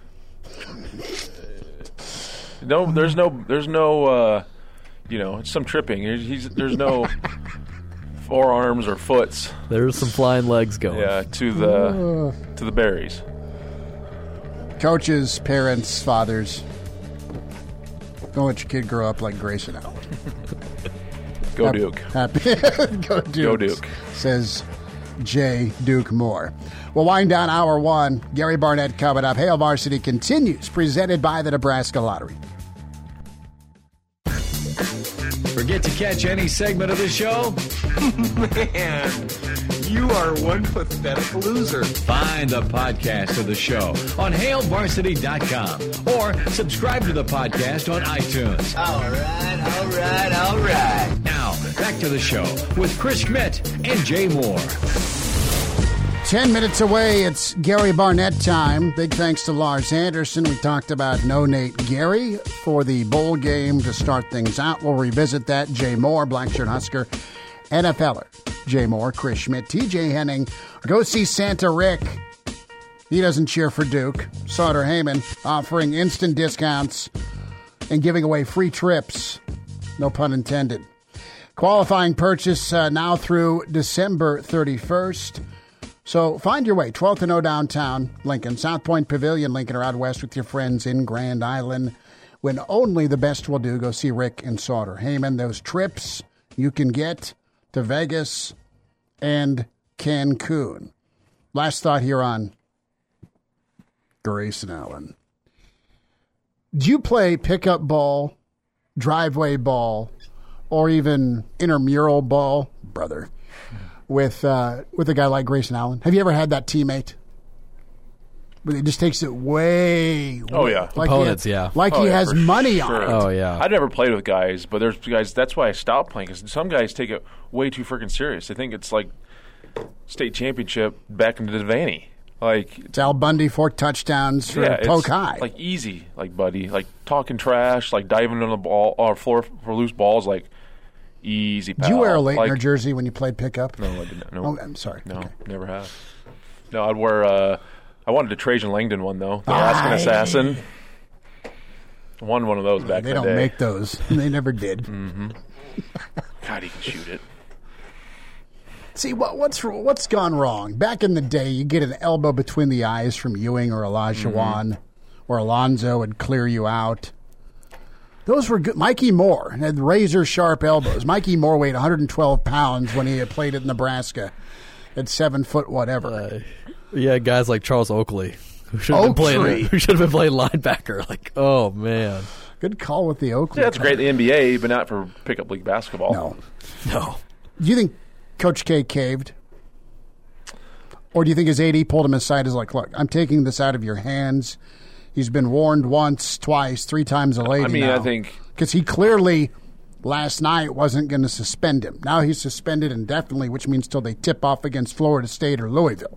No, there's no, there's no, uh, you know, it's some tripping. He's, there's no forearms or foots. There's some flying legs going. Yeah, to the uh. to the berries. Coaches, parents, fathers, don't let your kid grow up like Grayson Allen. Go happy, Duke. Happy. Go Duke. Go Duke. Says Jay Duke Moore. We'll wind down hour one. Gary Barnett coming up. Hail Varsity continues, presented by the Nebraska Lottery. Forget to catch any segment of the show? Man, you are one pathetic loser. Find the podcast of the show on hail varsity dot com or subscribe to the podcast on iTunes. All right, all right, all right. Now, back to the show with Chris Schmidt and Jay Moore. Ten minutes away, it's Gary Barnett time. Big thanks to Lars Anderson. We talked about No Nate Gary for the bowl game to start things out. We'll revisit that. Jay Moore, Blackshirt Husker, NFLer. Jay Moore, Chris Schmidt, T J Henning. Go see Santa Rick. He doesn't cheer for Duke. Sauter Heyman offering instant discounts and giving away free trips. No pun intended. Qualifying purchase uh, now through December thirty-first. So find your way, twelfth and O downtown, Lincoln, South Point Pavilion, Lincoln, or out west with your friends in Grand Island. When only the best will do, go see Rick and Sauter Heyman. Those trips you can get to Vegas and Cancun. Last thought here on Grayson Allen. Do you play pickup ball, driveway ball, or even intramural ball, brother, with uh, with a guy like Grayson Allen? Have you ever had that teammate? But he just takes it way, Oh, way- yeah. like Opponents, he has, yeah. like Oh, he yeah, has for money sure. on it. Oh, yeah. I've never played with guys, but there's guys. That's why I stopped playing because some guys take it way too freaking serious. They think it's like state championship back into Devaney. Like It's Al Bundy, four touchdowns for yeah, Polk it's High. like easy, like buddy, like talking trash, like diving on the ball or floor for loose balls, like easy. Did you wear a pal. Leitner like, jersey when you played pickup? No, I did not. No, Oh, I'm sorry. No, Okay. never have. No, I'd wear. Uh, I wanted a Trajan Langdon one though, the Alaskan Aye. Assassin. Won one of those back They in the don't day. make those. They never did. Mm-hmm. God, he can shoot it. See what what's what's gone wrong? Back in the day, you get an elbow between the eyes from Ewing or Olajuwon, or Alonzo would clear you out. Those were good. Mikey Moore had razor sharp elbows. Mikey Moore weighed one hundred twelve pounds when he had played at Nebraska, at seven foot whatever. Uh, yeah, guys like Charles Oakley, who should have been Oaktree. playing, who should have been playing linebacker. Like, oh man, Good call with the Oakley. Yeah, that's great in the N B A, but not for pickup league basketball. No, no. Do you think Coach K caved? Or do you think his A D pulled him aside as like, look, I'm taking this out of your hands. He's been warned once, twice, three times a lady I mean, now. I think Because he clearly, last night, wasn't going to suspend him. Now he's suspended indefinitely, which means till they tip off against Florida State or Louisville.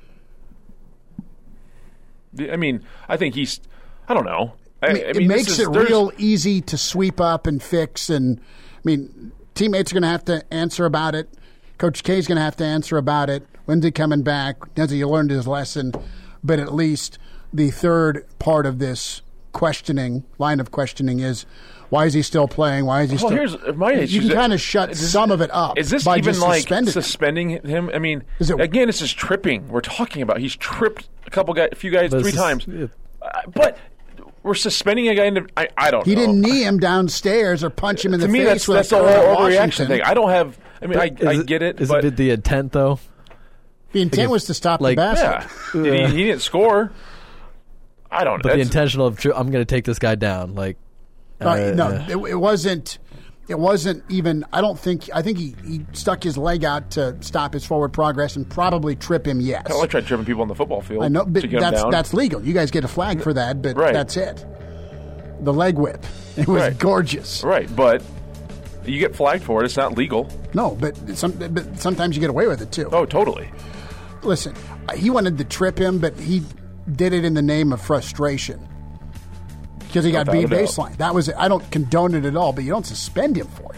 I mean, I think he's. I don't know. I, I mean, I it mean, this makes is- it there's- real easy to sweep up and fix. And, I mean, teammates are going to have to answer about it. Coach K is going to have to answer about it. When's he coming back? Has he learned his lesson? But at least the third part of this questioning, line of questioning is, why is he still playing? Why is he Well, still... here's my issue. You can Is kind it- of shut is this- some of it up Is this by even just like suspending him. suspending him? I mean, Is it- again, this is tripping. We're talking about he's tripped a couple guys, a few guys, But three it's just- times. yeah. Uh, but we're suspending a guy. In the, I, I don't. He know. didn't knee him downstairs or punch him in To the me, face. that's with that's a the Carter whole overreaction Washington. thing. I don't have. I mean, I, Is I it- get it, Is but it the intent though? The intent Like, was to stop like- the basket. yeah, Did he, he didn't score. I don't. But the that's- intentional of I'm going to take this guy down. Like, No, uh, no, uh, it, it wasn't. It wasn't even. I don't think. I think he, he stuck his leg out to stop his forward progress and probably trip him. Yes, I like tried tripping people on the football field. I know, but to get him that's down. that's legal. You guys get a flag for that, but Right. that's it. The leg whip. It was Right. gorgeous. right, but you get flagged for it. It's not legal. No, but some, but sometimes you get away with it too. Oh, totally. Listen, he wanted to trip him, but he did it in the name of frustration because he got Without beat a doubt. baseline. That was. I don't condone it at all, but you don't suspend him for it.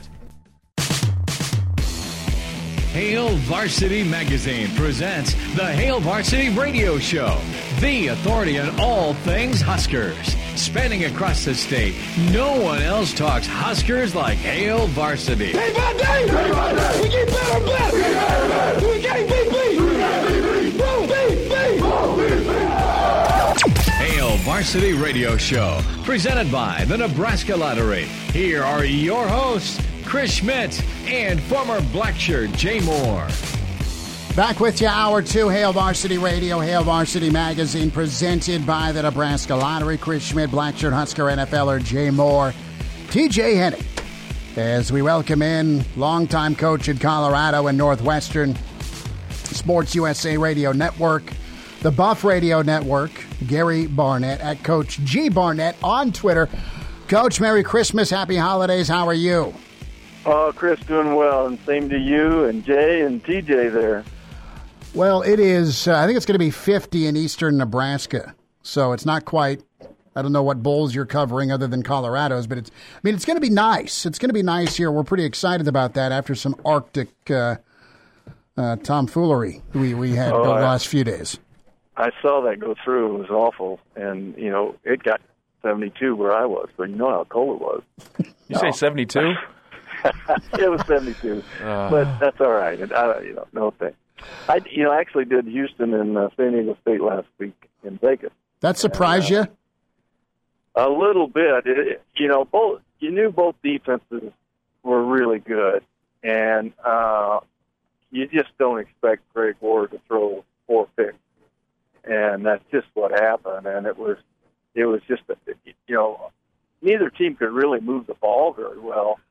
Hail Varsity Magazine presents the Hail Varsity Radio Show, the authority on all things Huskers. Spanning across the state, no one else talks Huskers like Hail Varsity. Day by day, day by day, we get better and better. We get better and better. We can't beat beat. We can't beat beat. Whoa, beat beat. Whoa, beat beat. Hail Varsity Radio Show, presented by the Nebraska Lottery. Here are your hosts, Chris Schmidt and former Blackshirt Jay Moore. Back with you, hour two, Hail Varsity Radio, Hail Varsity Magazine, presented by the Nebraska Lottery. Chris Schmidt, Blackshirt Husker NFLer Jay Moore, T J Henning. As we welcome in longtime coach at Colorado and Northwestern, Sports U S A Radio Network, the Buff Radio Network, Gary Barnett at Coach G Barnett on Twitter. Coach, Merry Christmas, Happy Holidays. How are you? Oh, Chris, doing well, and same to you and Jay and T J there. Well, it is, uh, I think it's going to be fifty in eastern Nebraska. So it's not quite, I don't know what bowls you're covering other than Colorado's, but it's, I mean, it's going to be nice. It's going to be nice here. We're pretty excited about that after some Arctic uh, uh, tomfoolery we, we had Oh, the I- last few days. I saw that go through. It was awful, and, you know, it got seventy-two where I was, but you know how cold it was. You say seventy-two? It was seventy-two, Uh. but that's all right. And I, you know, no thing. I, you know, actually did Houston and uh, San Diego State last week in Vegas. That surprised you? A little bit. It, it- you know, both you knew both defenses were really good, and uh, you just don't expect Greg Ward to throw four picks, and that's just what happened. And it was, it was just, a, you know, neither team could really move the ball very well,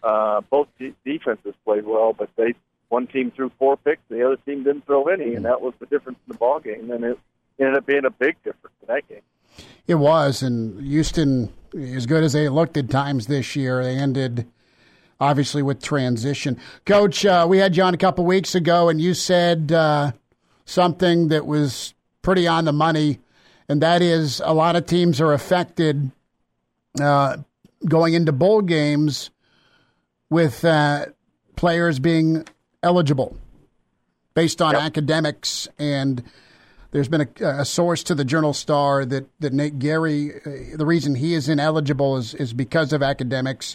uh, both de- defenses played well, but they one team threw four picks, the other team didn't throw any, and that was the difference in the ball game. And it ended up being a big difference in that game. It was, and Houston, as good as they looked at times this year, they ended obviously with transition. Coach, uh, we had you on a couple weeks ago, and you said uh, something that was pretty on the money, and that is a lot of teams are affected uh, going into bowl games with uh, players being eligible based on yep. academics. And there's been a, a source to the Journal-Star that, that Nate Gary, uh, the reason he is ineligible is, is because of academics.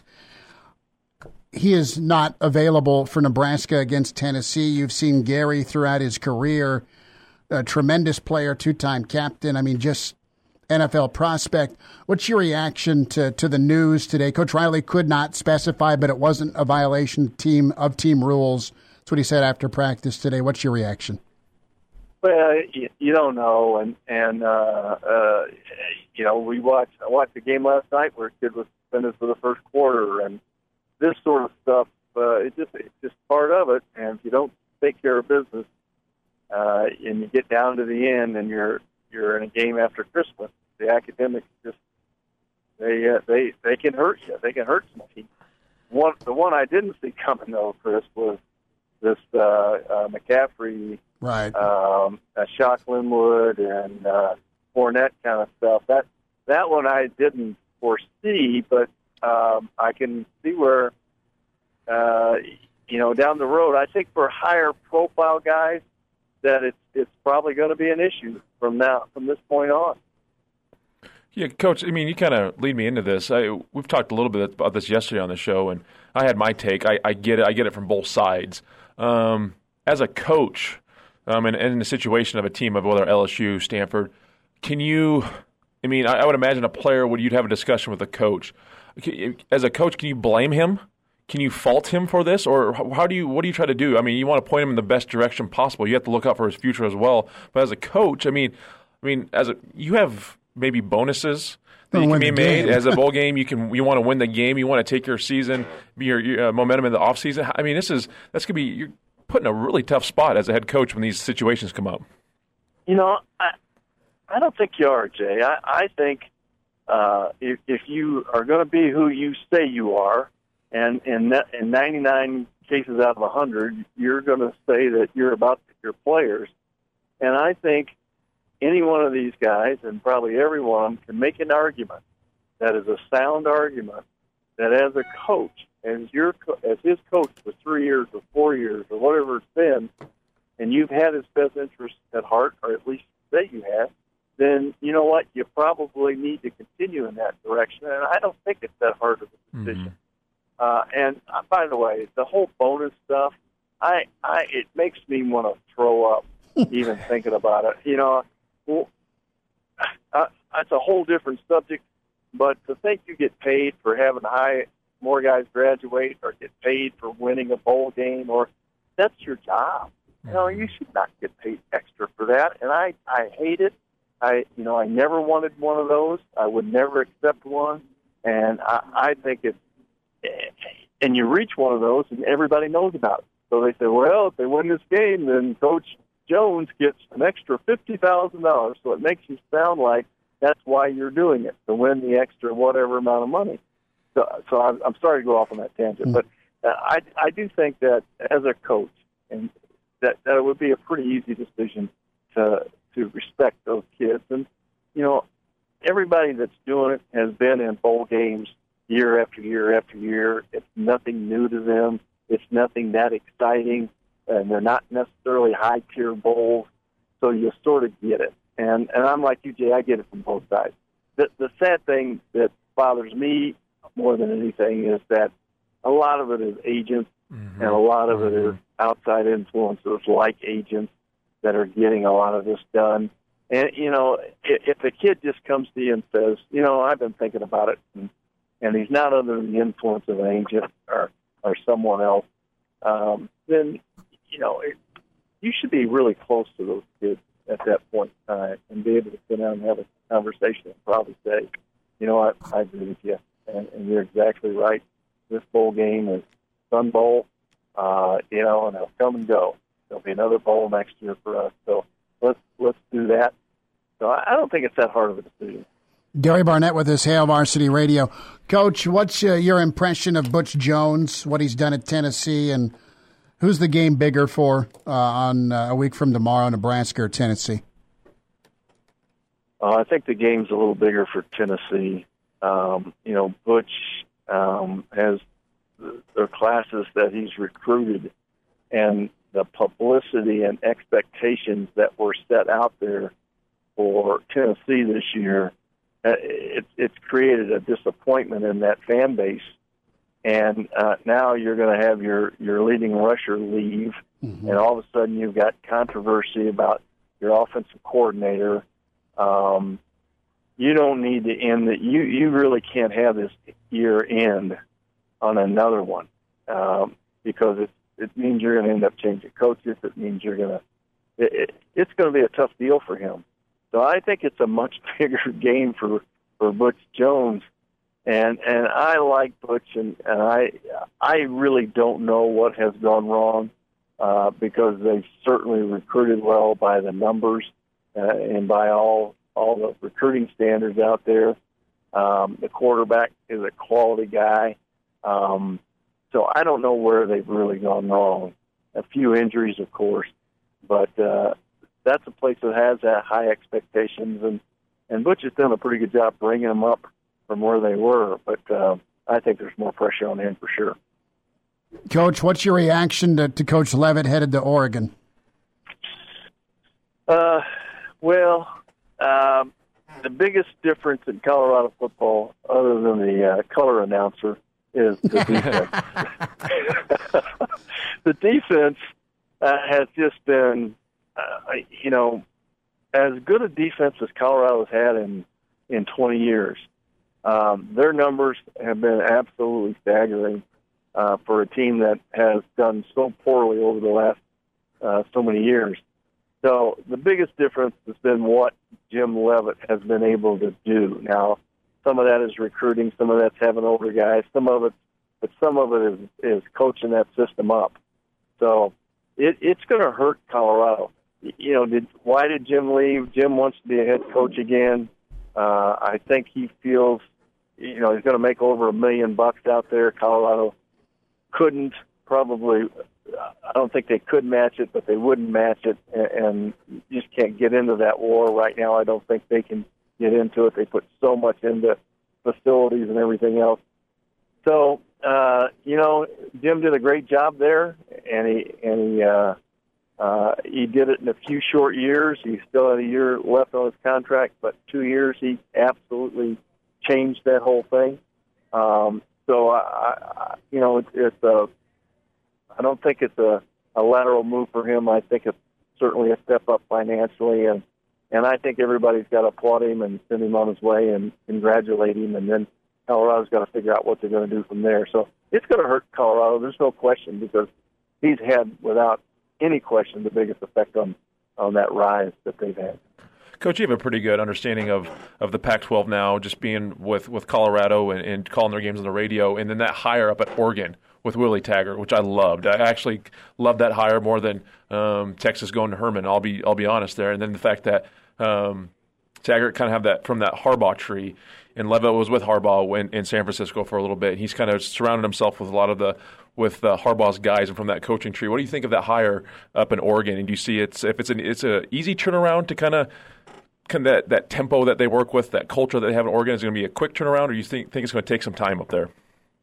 He is not available for Nebraska against Tennessee. You've seen Gary throughout his career, a tremendous player, two-time captain. I mean, just N F L prospect. What's your reaction to, to the news today? Coach Riley could not specify, but it wasn't a violation team of team rules. That's what he said after practice today. What's your reaction? Well, you, you don't know, and and uh, uh, you know we watched. I watched the game last night where a kid was suspended for the first quarter, and this sort of stuff. Uh, it just it's just part of it. And if you don't take care of business, uh, and you get down to the end, and you're you're in a game after Christmas, the academics just they uh, they they can hurt you. They can hurt some teams. One the one I didn't see coming though, Chris, was this uh, uh, McCaffrey, right? Um, uh, Shock Linwood and uh, Fournette kind of stuff. That that one I didn't foresee, but um, I can see where uh, you know down the road. I think for higher profile guys that it's it's probably going to be an issue from now from this point on. Yeah, Coach, I mean, you kind of lead me into this. I, we've talked a little bit about this yesterday on the show, and I had my take. I, I get it. I get it from both sides. Um, as a coach, um, and, and in the situation of a team of whether L S U, Stanford, can you – I mean, I, I would imagine a player would – you'd have a discussion with a coach. As a coach, can you blame him? Can you fault him for this? Or how do you – what do you try to do? I mean, you want to point him in the best direction possible. You have to look out for his future as well. But as a coach, I mean, I mean, as a you have – maybe bonuses that you can be made as a bowl game. You can you want to win the game. You want to take your season, your, your uh, momentum in the off season. I mean, this is that's gonna be you're put in a really tough spot as a head coach when these situations come up. You know, I I don't think you are, Jay. I I think uh, if if you are going to be who you say you are, and in in ninety-nine cases out of one hundred, you're going to say that you're about your players, and I think. Any one of these guys, and probably everyone, can make an argument that is a sound argument that as a coach, as your as his coach for three years or four years or whatever it's been, and you've had his best interest at heart, or at least say you have, then you know what? You probably need to continue in that direction. And I don't think it's that hard of a decision. Mm-hmm. Uh, and uh, by the way, the whole bonus stuff, I, I it makes me want to throw up even thinking about it. You know. Well, uh, that's a whole different subject, but to think you get paid for having high, more guys graduate or get paid for winning a bowl game, or that's your job. You know, you should not get paid extra for that. And I, I hate it. I, you know, I never wanted one of those. I would never accept one. And I, I think it's, and you reach one of those and everybody knows about it. So they say, well, if they win this game, then Coach Jones gets an extra fifty thousand dollars, so it makes you sound like that's why you're doing it, to win the extra whatever amount of money. So, so I'm, I'm sorry to go off on that tangent, but uh, I, I do think that as a coach, and that, that it would be a pretty easy decision to to respect those kids. And, you know, everybody that's doing it has been in bowl games year after year after year. It's nothing new to them. It's nothing that exciting. And they're not necessarily high-tier bowls, so you sort of get it. And and I'm like you, Jay, I get it from both sides. The, the sad thing that bothers me more than anything is that a lot of it is agents, mm-hmm. and a lot of it is outside influences like agents that are getting a lot of this done. And, you know, if, if a kid just comes to you and says, you know, I've been thinking about it, and, and he's not under the influence of an agent or, or someone else, um, then... You know, it, you should be really close to those kids at that point in time and be able to sit down and have a conversation and probably say, you know what, I agree with you, and, and you're exactly right. this bowl game is Sun Bowl, uh, you know, and it'll come and go. There'll be another bowl next year for us. So let's let's do that. So I don't think it's that hard of a decision. Gary Barnett with us, Hail Varsity Radio. Coach, what's uh, your impression of Butch Jones, what he's done at Tennessee, and who's the game bigger for uh, on uh, a week from tomorrow, Nebraska or Tennessee? Uh, I think the game's a little bigger for Tennessee. Um, you know, Butch um, has the, the classes that he's recruited, and the publicity and expectations that were set out there for Tennessee this year, uh, it, it's created a disappointment in that fan base. And uh, now you're going to have your, your leading rusher leave, mm-hmm. and all of a sudden you've got controversy about your offensive coordinator. Um, you don't need to end that. You, you really can't have this year end on another one um, because it, it means you're going to end up changing coaches. It means you're going to it, it, – it's going to be a tough deal for him. So I think it's a much bigger game for, for Butch Jones. And and I like Butch, and, and I I really don't know what has gone wrong uh, because they've certainly recruited well by the numbers uh, and by all all the recruiting standards out there. Um, the quarterback is a quality guy. Um, so I don't know where they've really gone wrong. A few injuries, of course, but uh, that's a place that has that high expectations, and, and Butch has done a pretty good job bringing them up from where they were, but uh, I think there's more pressure on him for sure. Coach, what's your reaction to, to Coach Leavitt headed to Oregon? Uh, well, um, the biggest difference in Colorado football, other than the uh, color announcer, is the defense. The defense uh, has just been, uh, you know, as good a defense as Colorado's had in, in twenty years. Um, their numbers have been absolutely staggering uh, for a team that has done so poorly over the last uh, so many years. So the biggest difference has been what Jim Leavitt has been able to do. Now, some of that is recruiting, some of that's having older guys, some of it, but some of it is, is coaching that system up. So it, it's going to hurt Colorado. You know, did, why did Jim leave? Jim wants to be a head coach again. Uh, I think he feels, you know, he's going to make over a million bucks out there. Colorado couldn't probably, I don't think they could match it, but they wouldn't match it, and, and you just can't get into that war right now. I don't think they can get into it. They put so much into facilities and everything else. So, uh, you know, Jim did a great job there, and he and he uh, uh, he did it in a few short years. He still had a year left on his contract, but two years he absolutely changed that whole thing. Um, so, I, I, you know, it's, it's a, I don't think it's a, a lateral move for him. I think it's certainly a step up financially, and, and I think everybody's got to applaud him and send him on his way and congratulate him, and then Colorado's got to figure out what they're going to do from there. So it's going to hurt Colorado. There's no question, because he's had, without any question, the biggest effect on, on that rise that they've had. Coach, you have a pretty good understanding of, of the Pac twelve now, just being with, with Colorado and, and calling their games on the radio, and then that hire up at Oregon with Willie Taggart, which I loved. I actually loved that hire more than um, Texas going to Herman. I'll be I'll be honest there. And then the fact that um, Taggart kind of have that from that Harbaugh tree, and Leavitt was with Harbaugh in, in San Francisco for a little bit. He's kind of surrounded himself with a lot of the with uh, Harbaugh's guys and from that coaching tree. What do you think of that hire up in Oregon? And do you see it's if it's an it's a easy turnaround to kind of kind of that, that tempo that they work with, that culture that they have in Oregon is going to be a quick turnaround, or you think think it's going to take some time up there?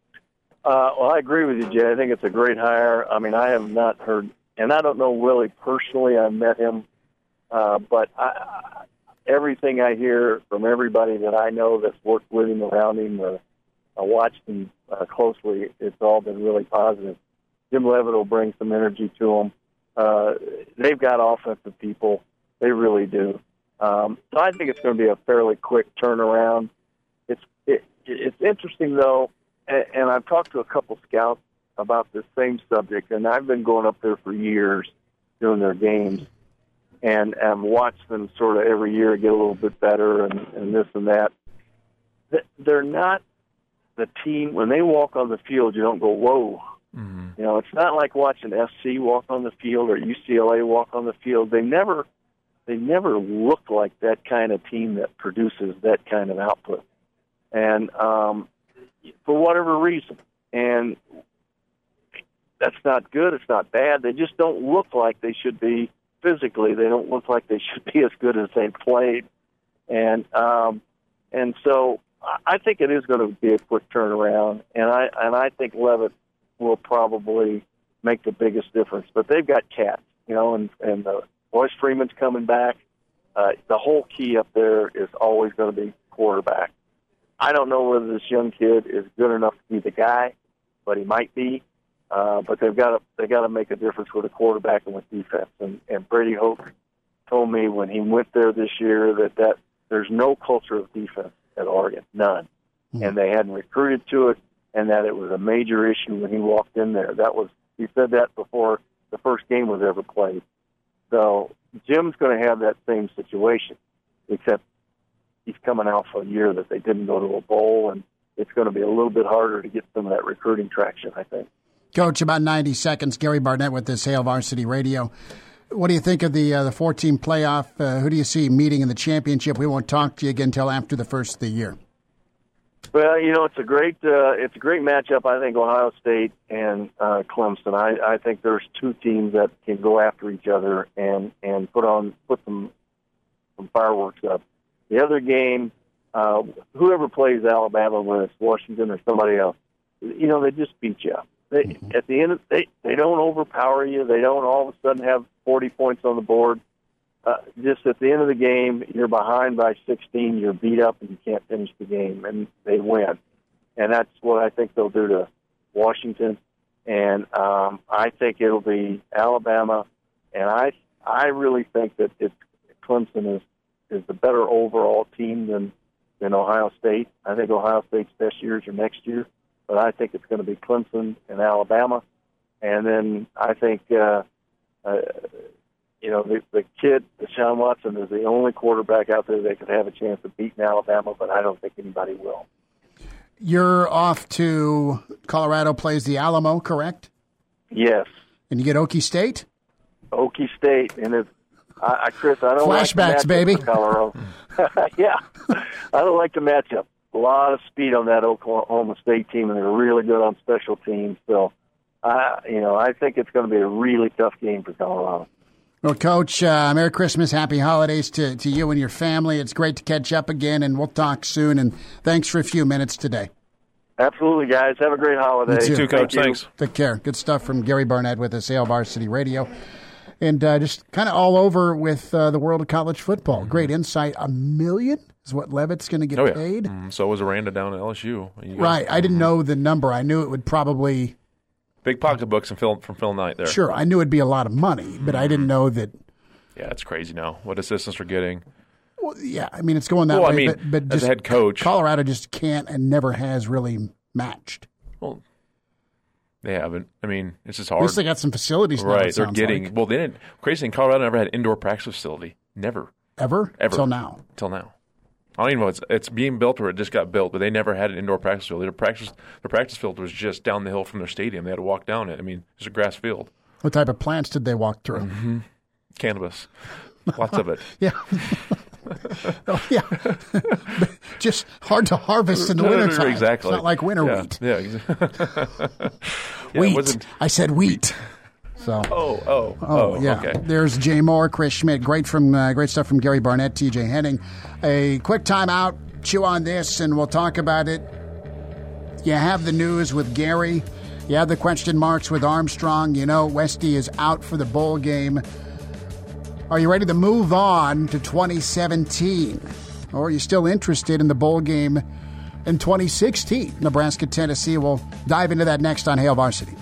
Uh, well, I agree with you, Jay. I think it's a great hire. I mean, I have not heard, and I don't know Willie personally. I met him, uh, but I, everything I hear from everybody that I know that's worked with him, around him, or uh, watched him uh, closely, it's all been really positive. Jim Leavitt will bring some energy to them. Uh, they've got offensive people. They really do. Um, so I think it's going to be a fairly quick turnaround. It's it, it's interesting, though, and, and I've talked to a couple scouts about this same subject, and I've been going up there for years doing their games, and and watched them sort of every year get a little bit better and, and this and that. They're not the team, when they walk on the field, you don't go, whoa. Mm-hmm. You know, it's not like watching F C walk on the field or U C L A walk on the field. They never, they never look like that kind of team that produces that kind of output. And um, for whatever reason, and that's not good, it's not bad, they just don't look like they should be physically. They don't look like they should be as good as they played. And um, and so I think it is going to be a quick turnaround, and I and I think Leavitt will probably make the biggest difference. But they've got cats, you know, and, and uh, Royce Freeman's coming back. Uh, the whole key up there is always going to be quarterback. I don't know whether this young kid is good enough to be the guy, but he might be. Uh, but they've got to they got to make a difference with a quarterback and with defense. And, and Brady Hoke told me when he went there this year that, that there's no culture of defense at Oregon, none, mm-hmm. and they hadn't recruited to it, and that it was a major issue when he walked in there. That was he said that before the first game was ever played. So Jim's going to have that same situation, except he's coming out for a year that they didn't go to a bowl, and it's going to be a little bit harder to get some of that recruiting traction, I think. Coach, about ninety seconds. Gary Barnett with this Hail Varsity Radio. What do you think of the uh, the four-team playoff? Uh, who do you see meeting in the championship? We won't talk to you again until after the first of the year. Well, you know, it's a great uh, it's a great matchup. I think Ohio State and uh, Clemson. I, I think there's two teams that can go after each other and, and put on put some some fireworks up. The other game, uh, whoever plays Alabama, whether it's Washington or somebody else, you know, they just beat you up. They, mm-hmm. At the end, of, they they don't overpower you. They don't all of a sudden have forty points on the board. Uh, just at the end of the game, you're behind by sixteen. You're beat up and you can't finish the game, and they win. And that's what I think they'll do to Washington. And um, I think it'll be Alabama. And I I really think that it's, Clemson is is the better overall team than than Ohio State. I think Ohio State's best years are next year. But I think it's going to be Clemson and Alabama. And then I think, uh, uh, you know, the, the kid, Deshaun Watson, is the only quarterback out there that could have a chance of beating Alabama, but I don't think anybody will. You're off to Colorado plays the Alamo, correct? Yes. And you get Okie State? Okie State. And it's, I, I, Chris, I don't Flashbacks, like the baby. Colorado. Yeah. I don't like the matchup. A lot of speed on that Oklahoma State team, and they're really good on special teams. So, I, you know, I think it's going to be a really tough game for Colorado. Well, Coach, uh, Merry Christmas, Happy Holidays to, to you and your family. It's great to catch up again, and we'll talk soon. And thanks for a few minutes today. Absolutely, guys. Have a great holiday. You too, Coach. Thank Thanks. You. Take care. Good stuff from Gary Barnett with us, Hail Varsity Radio. And uh, just kind of all over with uh, the world of college football. Mm-hmm. Great insight. A million is what Leavitt's going to get oh, yeah. paid. Mm, so was Aranda down at L S U. You right. got, I didn't mm-hmm. know the number. I knew it would probably... Big pocketbooks from Phil, from Phil Knight there. Sure. I knew it'd be a lot of money, but I didn't know that... Yeah, it's crazy now. What assistants are getting. Well, yeah, I mean, it's going that well, way. I mean, but, but as just a head coach... Colorado just can't and never has really matched. Well, they haven't. I mean, it's just hard. At least they got some facilities now, right, it they're sounds getting... like. Well, they didn't... Crazy thing, Colorado never had an indoor practice facility. Never. Ever? Ever. Till now. Till now. I don't even know. It's, it's being built or it just got built, but they never had an indoor practice field. Their practice, their practice field was just down the hill from their stadium. They had to walk down it. I mean, it's a grass field. What type of plants did they walk through? Mm-hmm. Cannabis. Lots of it. Yeah. oh, yeah. Just hard to harvest in the wintertime. Exactly. It's not like winter yeah. wheat. Yeah. Exactly. yeah, wheat. I said wheat. So. Oh, oh, oh, oh yeah. Okay. There's Jay Moore, Chris Schmidt. Great from uh, great stuff from Gary Barnett, T J Henning. A quick time out. Chew on this, and we'll talk about it. You have the news with Gary. You have the question marks with Armstrong. You know Westy is out for the bowl game. Are you ready to move on to twenty seventeen? Or are you still interested in the bowl game in twenty sixteen? Nebraska, Tennessee. We'll dive into that next on Hail Varsity.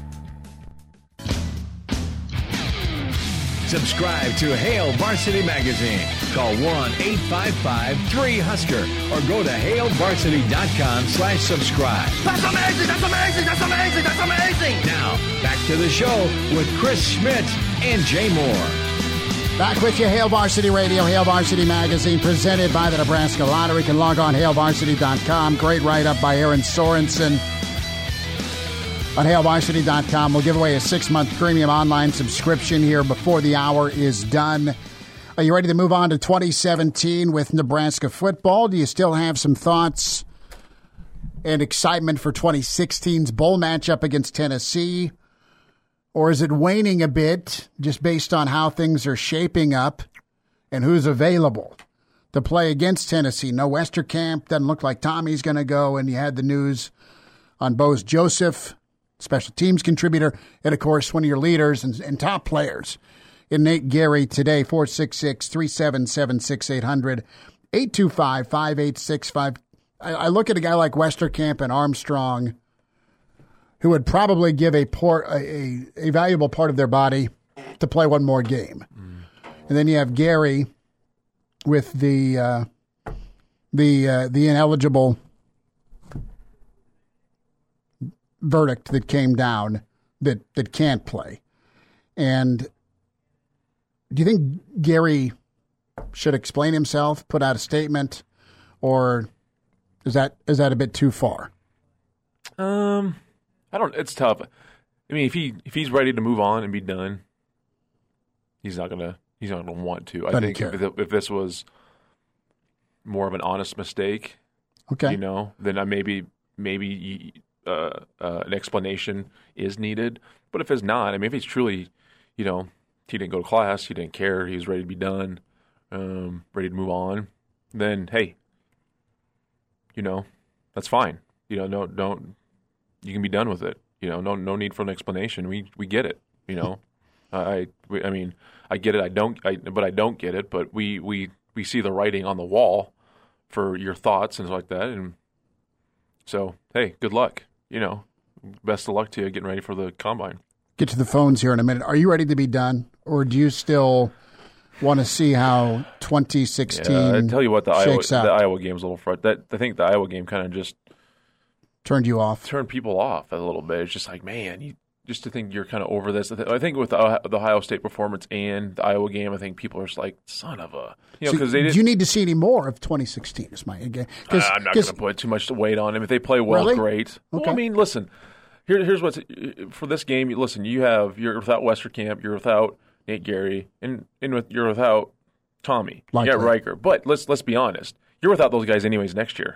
Subscribe to Hail Varsity Magazine. Call one eight five five three Husker or go to hail varsity dot com slash subscribe. That's amazing! That's amazing! That's amazing! That's amazing! Now, back to the show with Chris Schmidt and Jay Moore. Back with you, Hail Varsity Radio, Hail Varsity Magazine, presented by the Nebraska Lottery. You can log on hail varsity dot com. Great write-up by Aaron Sorensen on hail varsity dot com. We'll give away a six-month premium online subscription here before the hour is done. Are you ready to move on to twenty seventeen with Nebraska football? Do you still have some thoughts and excitement for twenty sixteen's bowl matchup against Tennessee? Or is it waning a bit just based on how things are shaping up and who's available to play against Tennessee? No Westerkamp. Doesn't look like Tommy's going to go. And you had the news on Bose Joseph, special teams contributor, and, of course, one of your leaders and, and top players in Nate Gary today. four six six, three seven seven, six eight hundred, eight two five, five eight six five. I, I look at a guy like Westerkamp and Armstrong, who would probably give a, port, a, a, a valuable part of their body to play one more game. Mm. And then you have Gary with the uh, the uh, the ineligible verdict that came down that, that can't play. And do you think Gary should explain himself, put out a statement, or is that is that a bit too far? Um... I don't. It's tough. I mean, if he if he's ready to move on and be done, he's not gonna he's not gonna want to. I think if, if this was more of an honest mistake, okay, you know, then I maybe maybe uh, uh, an explanation is needed. But if it's not, I mean, if he's truly, you know, he didn't go to class, he didn't care, he was ready to be done, um, ready to move on, then hey, you know, that's fine. You know, no, don't. You can be done with it. You know, no no need for an explanation. We we get it. You know, I we, I mean I get it. I don't. I, but I don't get it. But we, we, we see the writing on the wall for your thoughts and stuff like that. And so hey, good luck. You know, best of luck to you getting ready for the combine. Get to the phones here in a minute. Are you ready to be done, or do you still want to see how twenty sixteen yeah, I tell you what, the Iowa shakes out? The Iowa game's a little front. That I think the Iowa game kind of just. Turned you off? Turned people off a little bit. It's just like, man, you, just to think you're kind of over this. I think with the, the Ohio State performance and the Iowa game, I think people are just like, son of a, you know, because so they didn't. Do you need to see any more of twenty sixteen? Is my again? Uh, I'm not going to put too much weight on them. If they play well, really? great. Okay. Well, I mean, listen, here, here's what's for this game. Listen, you have you're without Westerkamp, you're without Nate Gary, and, and with, you're without Tommy. Likely. You got Riker. But let's let's be honest, you're without those guys anyways next year.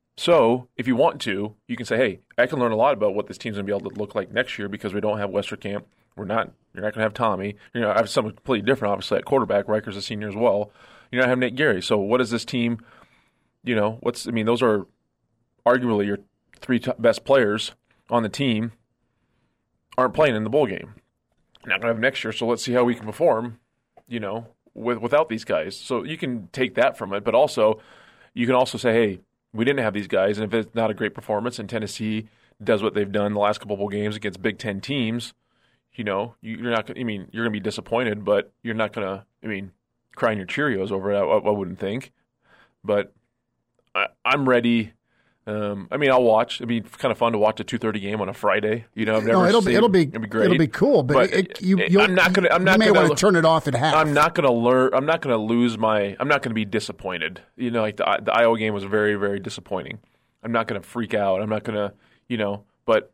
So if you want to, you can say, hey, I can learn a lot about what this team's going to be able to look like next year because we don't have Westerkamp. We're not. You're not going to have Tommy. You're going to have someone completely different, obviously, at quarterback. Riker's a senior as well. You're not having Nate Gary. So what is this team, you know, what's, I mean, those are arguably your three top best players on the team aren't playing in the bowl game. Not going to have next year, so let's see how we can perform, you know, with without these guys. So you can take that from it, but also you can also say, hey, we didn't have these guys, and if it's not a great performance and Tennessee does what they've done the last couple of games against Big Ten teams, you know, you're not going. I mean, you're going to be disappointed, but you're not going to. I mean, crying your Cheerios over it. I, I wouldn't think, but I, I'm ready. Um, I mean, I'll watch. It'd be kind of fun to watch a two thirty game on a Friday. You know, I've never no, it'll seen, be it'll be it'll be great. It'll be cool, but, but it, you, you'll, I'm not gonna. I'm not you may gonna, want to turn it off at half. I'm not going to learn. I'm not going to lose my. I'm not going to be disappointed. You know, like the the Iowa game was very very disappointing. I'm not going to freak out. I'm not going to, you know. But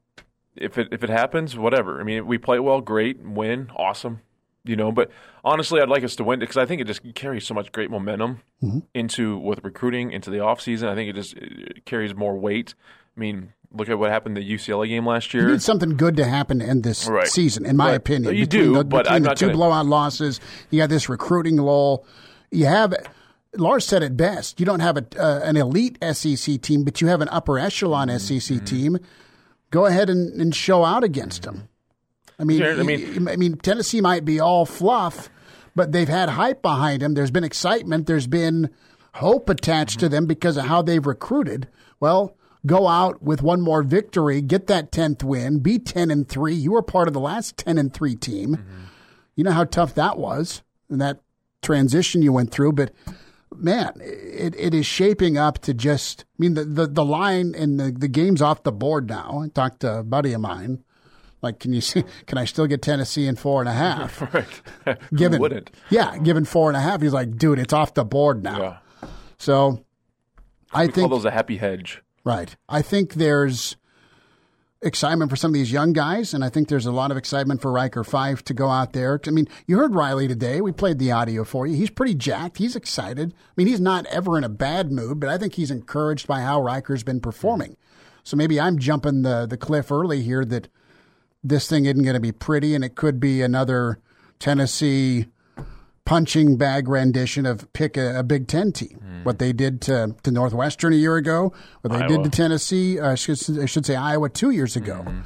if it if it happens, whatever. I mean, we play well, great, win, awesome. You know, but honestly, I'd like us to win because I think it just carries so much great momentum mm-hmm. into with recruiting into the offseason. I think it just it carries more weight. I mean, look at what happened in the U C L A game last year. You need something good to happen in this right. season, in my but, opinion. You between do, the, but between I'm the not two gonna... blowout losses, you have this recruiting lull. You have, Lars said it best, you don't have a, uh, an elite S E C team, but you have an upper echelon mm-hmm. S E C team. Go ahead and, and show out against them. I mean, yeah, I mean, I mean, Tennessee might be all fluff, but they've had hype behind them. There's been excitement. There's been hope attached mm-hmm. to them because of how they've recruited. Well, go out with one more victory, get that tenth win, be ten and three. You were part of the last ten and three team. Mm-hmm. You know how tough that was and that transition you went through. But man, it it is shaping up to just. I mean, the the, the line and the, the game's off the board now. I talked to a buddy of mine Like, can you see? Can I still get Tennessee in four and a half? Right. Given, Who wouldn't? Yeah, given four and a half, he's like, dude, it's off the board now. Yeah. So, I we think call those a happy hedge. Right. I think there's excitement for some of these young guys, and I think there's a lot of excitement for Riker Fife to go out there. I mean, you heard Riley today. We played the audio for you. He's pretty jacked. He's excited. I mean, he's not ever in a bad mood, but I think he's encouraged by how Riker's been performing. So maybe I'm jumping the, the cliff early here that this thing isn't going to be pretty, and it could be another Tennessee punching bag rendition of pick a, a Big Ten team. Mm. What they did to, to Northwestern a year ago, what they Iowa. did to Tennessee, uh, I, should, I should say Iowa two years ago. Mm-hmm.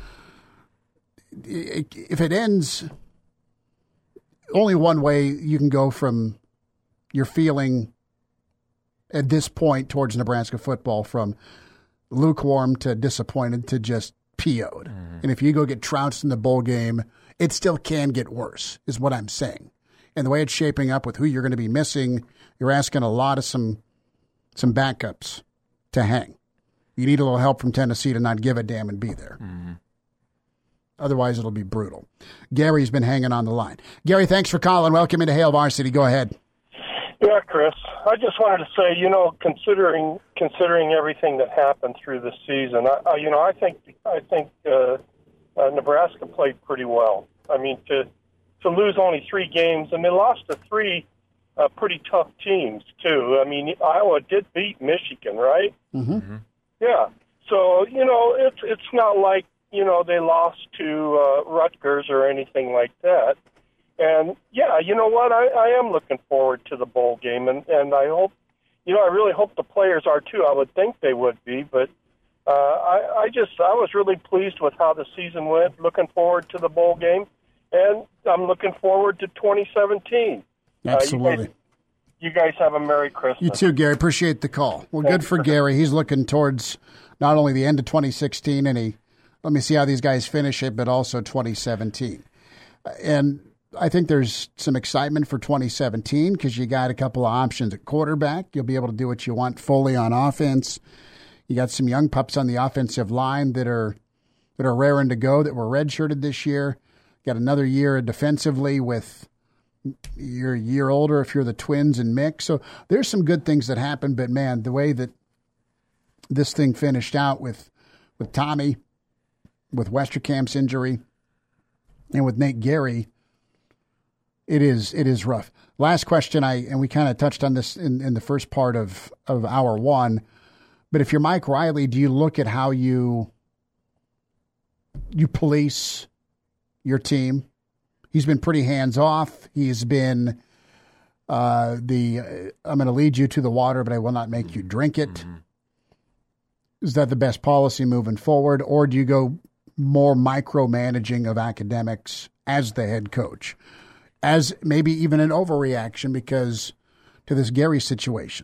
If it ends, only one way you can go from your feeling at this point towards Nebraska football, from lukewarm to disappointed to just P O'd. Mm-hmm. And if you go get trounced in the bowl game, it still can get worse, is what I'm saying. And the way it's shaping up with who you're going to be missing, you're asking a lot of some some backups to hang. You need a little help from Tennessee to not give a damn and be there. Mm-hmm. Otherwise, it'll be brutal. Gary's been hanging on the line. Gary, thanks for calling. Welcome into Hail Varsity. Go ahead. Yeah, Chris. I just wanted to say, you know, considering considering everything that happened through the season, I, I, you know, I think I think uh, uh, Nebraska played pretty well. I mean, to to lose only three games, and they lost to three uh, pretty tough teams too. I mean, Iowa did beat Michigan, right? Mm-hmm. Yeah. So you know, it's it's not like you know they lost to uh, Rutgers or anything like that. And, yeah, you know what? I, I am looking forward to the bowl game, and, and I hope, you know, I really hope the players are too. I would think they would be, but uh, I, I just, I was really pleased with how the season went, looking forward to the bowl game, and I'm looking forward to twenty seventeen. Absolutely. Uh, you, guys, you guys have a Merry Christmas. You too, Gary. Appreciate the call. Well, good for Gary. He's looking towards not only the end of twenty sixteen, and he, let me see how these guys finish it, but also twenty seventeen. And I think there's some excitement for twenty seventeen because you got a couple of options at quarterback. You'll be able to do what you want fully on offense. You got some young pups on the offensive line that are that are raring to go, that were redshirted this year. Got another year defensively with you're a year older if you're the Twins and Mick. So there's some good things that happened. But, man, the way that this thing finished out with, with Tommy, with Westerkamp's injury, and with Nate Gary, It is it is rough. Last question, I and we kind of touched on this in, in the first part of, of hour one, but if you're Mike Riley, do you look at how you you police your team? He's been pretty hands off. He's been uh, the uh, I'm going to lead you to the water, but I will not make you drink it. Mm-hmm. Is that the best policy moving forward, or do you go more micromanaging of academics as the head coach? As maybe even an overreaction because to this Gary situation.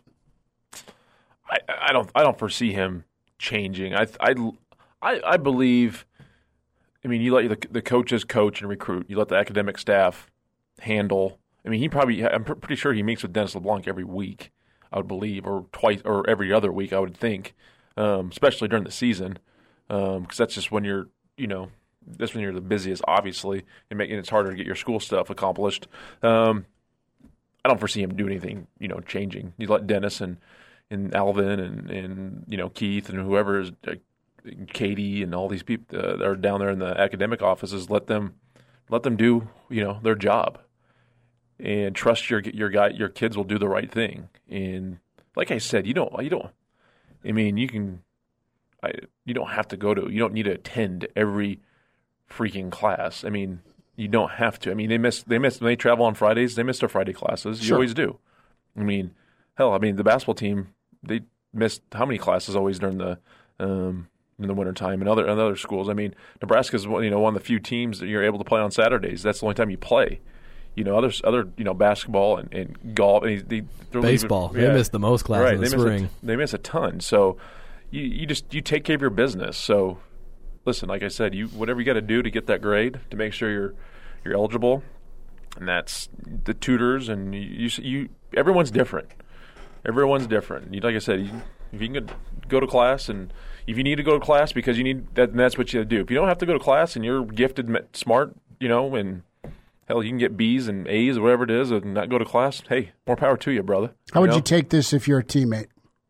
I, I don't I don't foresee him changing. I I I, I believe. I mean, you let the, the coaches coach and recruit. You let the academic staff handle. I mean, he probably. I'm pretty sure he meets with Dennis LeBlanc every week. I would believe, or twice, or every other week. I would think, um, especially during the season, because um, that's just when you're, you know. That's when you're the busiest, obviously, and making it's harder to get your school stuff accomplished. Um, I don't foresee him doing anything, you know, changing. You let Dennis and, and Alvin and, and, you know, Keith and whoever is, uh, Katie and all these people uh, that are down there in the academic offices, let them let them do, you know, their job, and trust your your guy your kids will do the right thing. And like I said, you don't you don't. I mean, you can. I, you don't have to go to. You don't need to attend every freaking class. I mean, you don't have to. I mean, they miss they miss when they travel on Fridays, they miss their Friday classes. You sure. always do. I mean, hell, I mean the basketball team, they missed how many classes always during the um, in the wintertime, and other and other schools. I mean, Nebraska's you know one of the few teams that you're able to play on Saturdays. That's the only time you play. You know, other other you know basketball and, and golf and they, baseball. Leaving, yeah. They miss the most classes right. in the they spring. Miss a, they miss a ton. So you you just you take care of your business. So. Listen, like I said, you whatever you got to do to get that grade to make sure you're you're eligible, and that's the tutors and you. you, you everyone's different. Everyone's different. You, like I said, you, if you can go to class, and if you need to go to class because you need that, that's what you do. If you don't have to go to class and you're gifted, smart, you know, and hell, you can get B's and A's or whatever it is and not go to class, hey, more power to you, brother. How would you know? you take this if you're a teammate?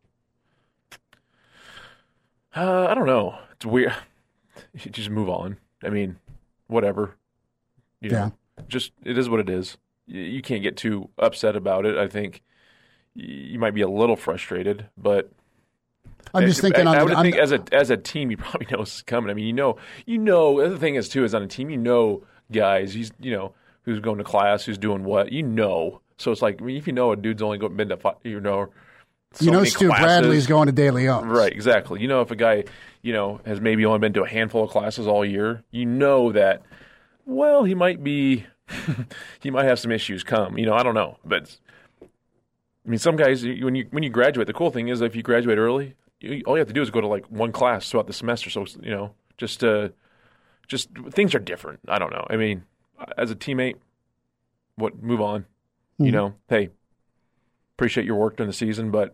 Uh, I don't know. It's weird. You just move on. I mean, whatever. You know, yeah. Just, it is what it is. You, you can't get too upset about it. I think you might be a little frustrated, but I'm just thinking. I, on I would the, think on as a as a team, you probably know this is coming. I mean, you know, you know. The other thing is too is on a team, you know, guys, he's you know who's going to class, who's doing what, you know. So it's like, I mean, if you know a dude's only going been to five, you know. So you know, Stu classes. Bradley's going to De Leon. Right, exactly. You know, if a guy, you know, has maybe only been to a handful of classes all year, you know that, well, he might be, he might have some issues come. You know, I don't know. But, I mean, some guys, when you when you graduate, the cool thing is if you graduate early, you, all you have to do is go to, like, one class throughout the semester. So, you know, just, uh, just things are different. I don't know. I mean, as a teammate, what, move on. Mm-hmm. You know, hey, appreciate your work during the season, but,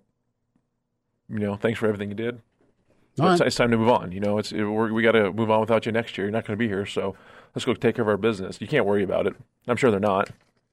you know, thanks for everything you did. It's, right. it's time to move on. You know, it's it, we're, we got to move on without you next year. You're not going to be here, so let's go take care of our business. You can't worry about it. I'm sure they're not.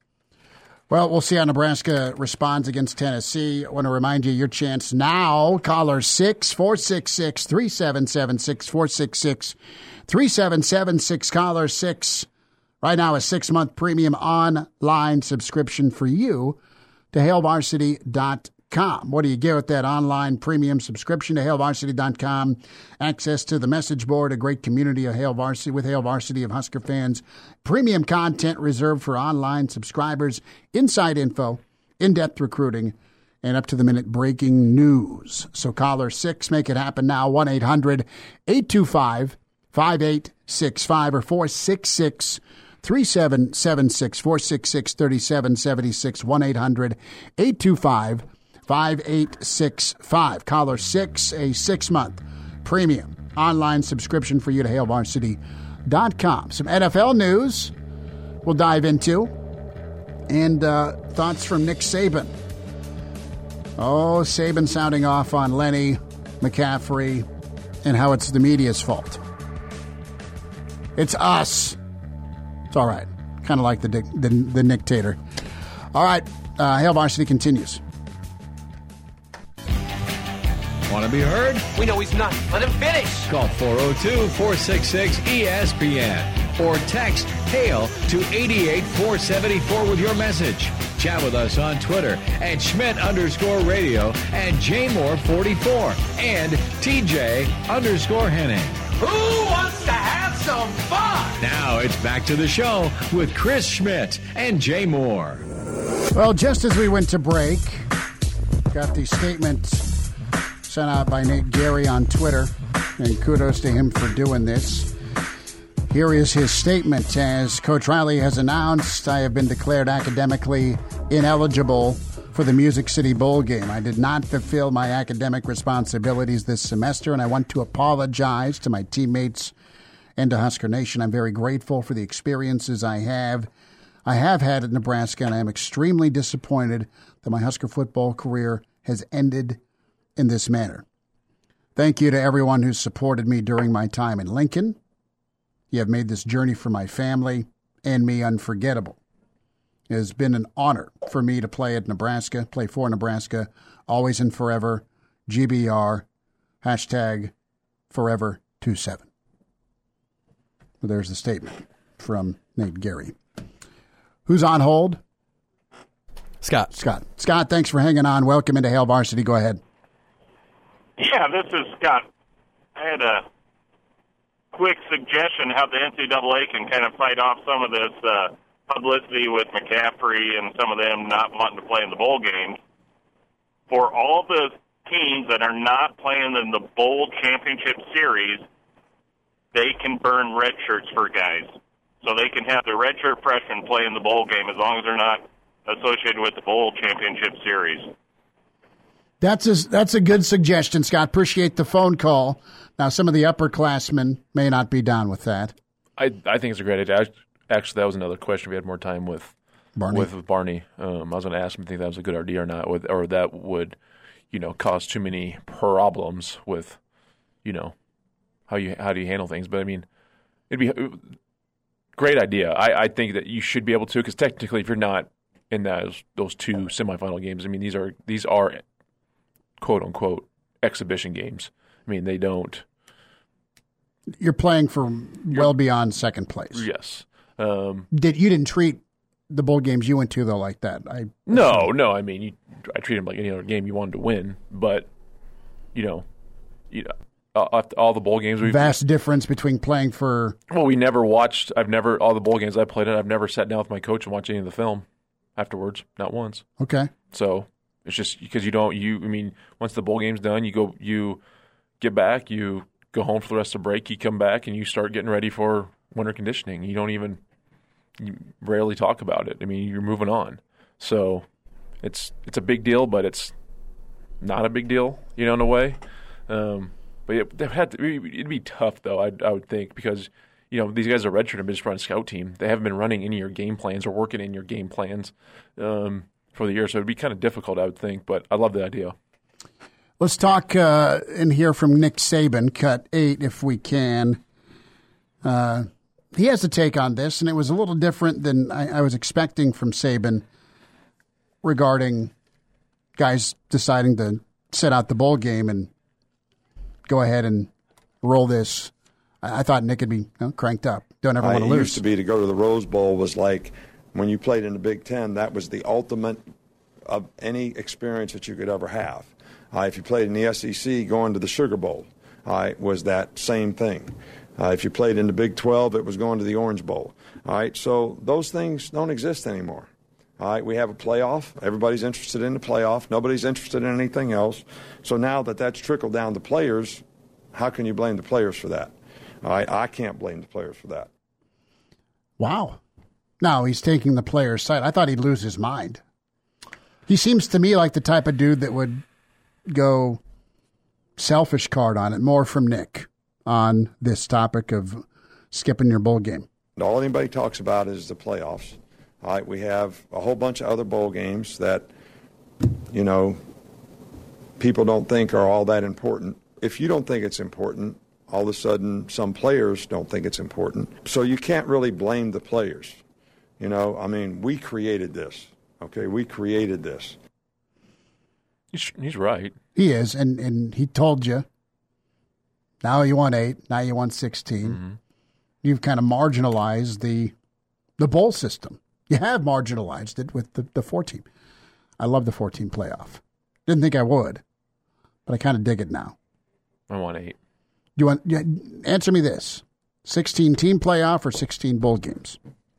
Well, we'll see how Nebraska responds against Tennessee. I want to remind you your chance now. Caller six four six six three seven seven six four six six three seven seven six. Caller six. Right now, a six-month premium online subscription for you to hail varsity dot com. What do you get with that online premium subscription to hail varsity dot com? Access to the message board, a great community of Hail Varsity with Hail Varsity of Husker fans, premium content reserved for online subscribers, inside info, in-depth recruiting, and up-to-the-minute breaking news. So caller six, make it happen now, one eight hundred eight two five five eight six five or four six six three seven seven six, four six six three seven seven six, one eight hundred eight two five five eight six five. Caller six, a six-month premium online subscription for you to hail varsity dot com. Some N F L news we'll dive into, and uh, thoughts from Nick Saban. Oh, Saban sounding off on Lenny, McCaffrey, and how it's the media's fault. It's us. It's all right. Kind of like the, the, the dictator. All right, uh, Hail Varsity continues. Want to be heard? We know he's not. Let him finish. Call four oh two, four six six, E S P N or text HAIL to eight eight four seven four with your message. Chat with us on Twitter at Schmidt underscore radio and J Moore forty-four and T J underscore Henning. Who wants to have some fun? Now it's back to the show with Chris Schmidt and Jay Moore. Well, just as we went to break, got the statement sent out by Nate Gary on Twitter, and kudos to him for doing this. Here is his statement. As Coach Riley has announced, I have been declared academically ineligible for the Music City Bowl game. I did not fulfill my academic responsibilities this semester, and I want to apologize to my teammates and to Husker Nation. I'm very grateful for the experiences I have I have had at Nebraska, and I am extremely disappointed that my Husker football career has ended in this manner. Thank you to everyone who supported me during my time in Lincoln. You have made this journey for my family and me unforgettable. It has been an honor for me to play at Nebraska, play for Nebraska, always and forever, G B R, hashtag forever twenty-seven. Well, there's the statement from Nate Gary. Who's on hold? Scott. Scott. Scott, thanks for hanging on. Welcome into Hail Varsity. Go ahead. Yeah, this is Scott. I had a quick suggestion how the N C double A can kind of fight off some of this uh, publicity with McCaffrey and some of them not wanting to play in the bowl game. For all the teams that are not playing in the bowl championship series, they can burn red shirts for guys. So they can have the redshirt freshmen play in the bowl game as long as they're not associated with the bowl championship series. That's a, that's a good suggestion, Scott. Appreciate the phone call. Now, some of the upperclassmen may not be down with that. I I think it's a great idea. Actually, that was another question. We had more time with Barney. With, with Barney. Um, I was going to ask him if he think that was a good idea or not, or, or that would, you know, cause too many problems with, you know, how you how do you handle things. But I mean, it'd be a great idea. I, I think that you should be able to, because technically, if you're not in those those two semifinal games, I mean, these are these are quote unquote exhibition games. I mean, they don't. You're playing for well beyond second place. Yes. Um, Did you didn't treat the bowl games you went to though like that? I no, no. I mean, you, I treat them like any other game you wanted to win, but you know, you know, all, all the bowl games we vast difference between playing for. Well, we never watched. I've never all the bowl games I played in. I've never sat down with my coach and watched any of the film afterwards. Not once. Okay. So it's just because you don't. You, I mean, once the bowl game's done, you go, you get back, you go home for the rest of the break, you come back, and you start getting ready for winter conditioning. You don't even. You rarely talk about it. I mean, you're moving on. So it's it's a big deal, but it's not a big deal, you know, in a way. Um, but it, they've had to, it'd be tough, though, I, I would think, because, you know, these guys are redshirt and just run a scout team. They haven't been running any of your game plans or working in your game plans um, for the year. So it'd be kind of difficult, I would think. But I love the idea. Let's talk uh, and hear from Nick Saban, cut eight, if we can. Uh He has a take on this, and it was a little different than I, I was expecting from Saban regarding guys deciding to sit out the bowl game and go ahead and roll this. I, I thought Nick would be you know, cranked up. Don't ever uh, want to lose. It lose. used to be to go to the Rose Bowl was like when you played in the Big Ten, that was the ultimate of any experience that you could ever have. Uh, if you played in the S E C, going to the Sugar Bowl uh, was that same thing. Uh, if you played in the Big twelve, it was going to the Orange Bowl. All right, so those things don't exist anymore. All right, we have a playoff. Everybody's interested in the playoff. Nobody's interested in anything else. So now that that's trickled down to players, how can you blame the players for that? All right, I can't blame the players for that. Wow. No, he's taking the player's side. I thought he'd lose his mind. He seems to me like the type of dude that would go selfish card on it, more from Nick. On this topic of skipping your bowl game. All anybody talks about is the playoffs. All right, we have a whole bunch of other bowl games that, you know, people don't think are all that important. If you don't think it's important, all of a sudden some players don't think it's important. So you can't really blame the players. You know, I mean, we created this. Okay, we created this. He's, he's right. He is, and, and he told you. Now you want eight. Now you want sixteen. Mm-hmm. You've kind of marginalized the the bowl system. You have marginalized it with the, the four-team. I love the four-team playoff. Didn't think I would, but I kind of dig it now. I want eight. Do you want yeah, answer me this: sixteen-team playoff or sixteen bowl games?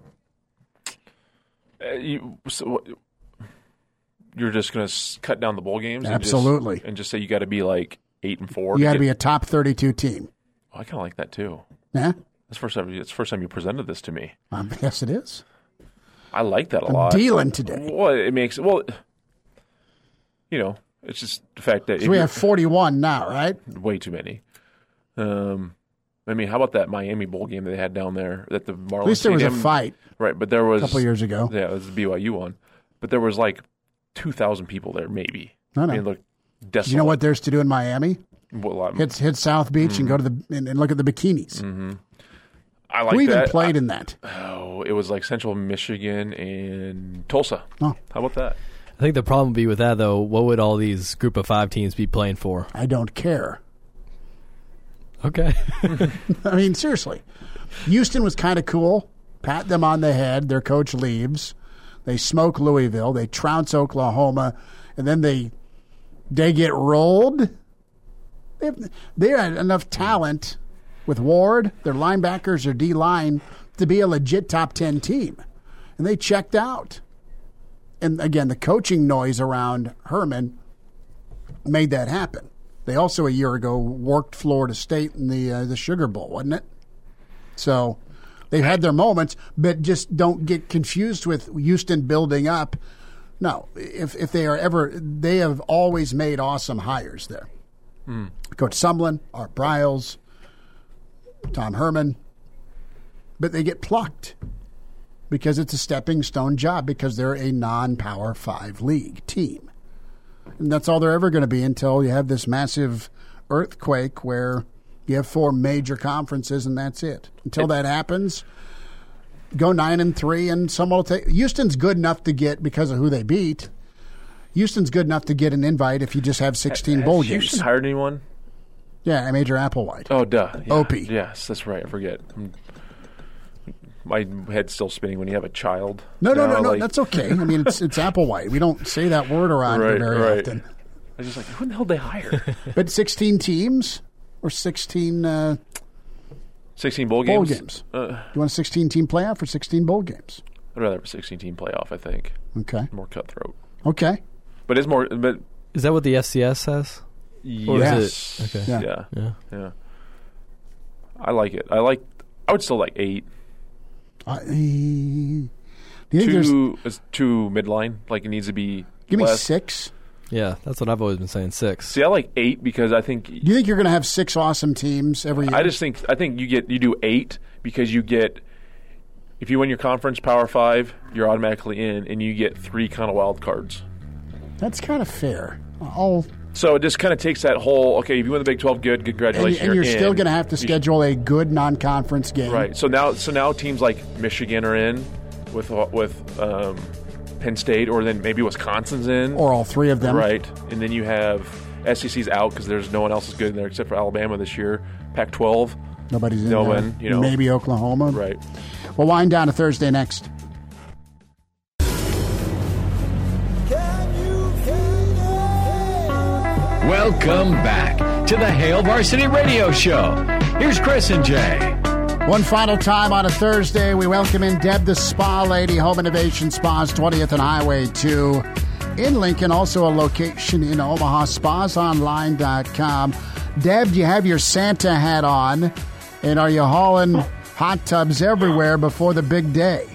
Uh, you, so, you're just going to cut down the bowl games? Absolutely. And just, and just say you got to be like eight and four. You got to be a top thirty-two team. Oh, I kind of like that too. Yeah, that's the first time. It's the first time you presented this to me. Um, yes, it is. I like that a I'm lot. Dealing today. Well, it makes well. You know, it's just the fact that so we have forty-one now, right? Way too many. Um, I mean, how about that Miami bowl game that they had down there at the Marlins? At least there was Stadium? a fight, right? But there was a couple years ago. Yeah, it was the B Y U one, but there was like two thousand people there, maybe. I know. I mean, look, desolate. You know what there's to do in Miami? Well, hit hit South Beach mm-hmm. and go to the and, and look at the bikinis. Mm-hmm. I like Who even that. played I, in that? Oh, it was like Central Michigan and Tulsa. Oh. How about that? I think the problem would be with that, though, what would all these group of five teams be playing for? I don't care. Okay. I mean, seriously. Houston was kind of cool. Pat them on the head. Their coach leaves. They smoke Louisville. They trounce Oklahoma. And then they they get rolled. They have, they had enough talent with Ward, their linebackers, their D-line, to be a legit top ten team. And they checked out. And, again, the coaching noise around Herman made that happen. They also, a year ago, worked Florida State in the uh, the Sugar Bowl, wasn't it? So they've had their moments, but just don't get confused with Houston building up. No, if if they are ever, they have always made awesome hires there. Hmm. Coach Sumlin, Art Briles, Tom Herman, but they get plucked because it's a stepping stone job because they're a non-Power Five league team. And that's all they're ever going to be until you have this massive earthquake where you have four major conferences and that's it. Until that happens, go nine and three, and someone will take. Houston's good enough to get, because of who they beat. Houston's good enough to get an invite if you just have sixteen Has bowl Houston games. hired anyone? Yeah, Major Applewhite. Oh, duh. Yeah. Opie. Yes, that's right. I forget. My head's still spinning when you have a child. No, no, You no, know, no. like- That's okay. I mean, it's it's Applewhite. We don't say that word around here Right, very right. often. I was just like, who the hell did they hire? But sixteen teams or sixteen uh, sixteen bowl bowl games? games. Uh, You want a sixteen-team playoff or sixteen bowl games? I'd rather have a sixteen-team playoff, I think. Okay. More cutthroat. Okay. But it's more... But Is that what the F C S says? Or yes. is it? Okay. Yeah. Yeah. yeah. Yeah. I like it. I like... I would still like eight. Uh, do you think there's- Two, is two midline. Like, it needs to be Give me less. six. Yeah, that's what I've always been saying, six. See, I like eight because I think... Do you think you're going to have six awesome teams every year? I just think I think you get you do eight because you get if you win your conference Power Five, you're automatically in, and you get three kind of wild cards. That's kind of fair. I'll, So it just kind of takes that whole okay. If you win the Big twelve, good, and, congratulations. and you're in. still going to have to You schedule a good non-conference game. right. So now so now teams like Michigan are in with with um, Penn State, or then maybe Wisconsin's in, Or all three of them. right? And then you have S E C's out because there's no one else is good in there except for Alabama this year. Pac twelve. Nobody's in no there. one, you know, Maybe Oklahoma. right? We'll wind down to Thursday next. Welcome back to the Hail Varsity Radio Show. Here's Chris and Jay. One final time on a Thursday, we welcome in Deb the Spa Lady, Home Innovation Spas, twentieth and Highway two in Lincoln. Also a location in Omaha, spas online dot com. Deb, do you have your Santa hat on? And are you hauling hot tubs everywhere before the big day?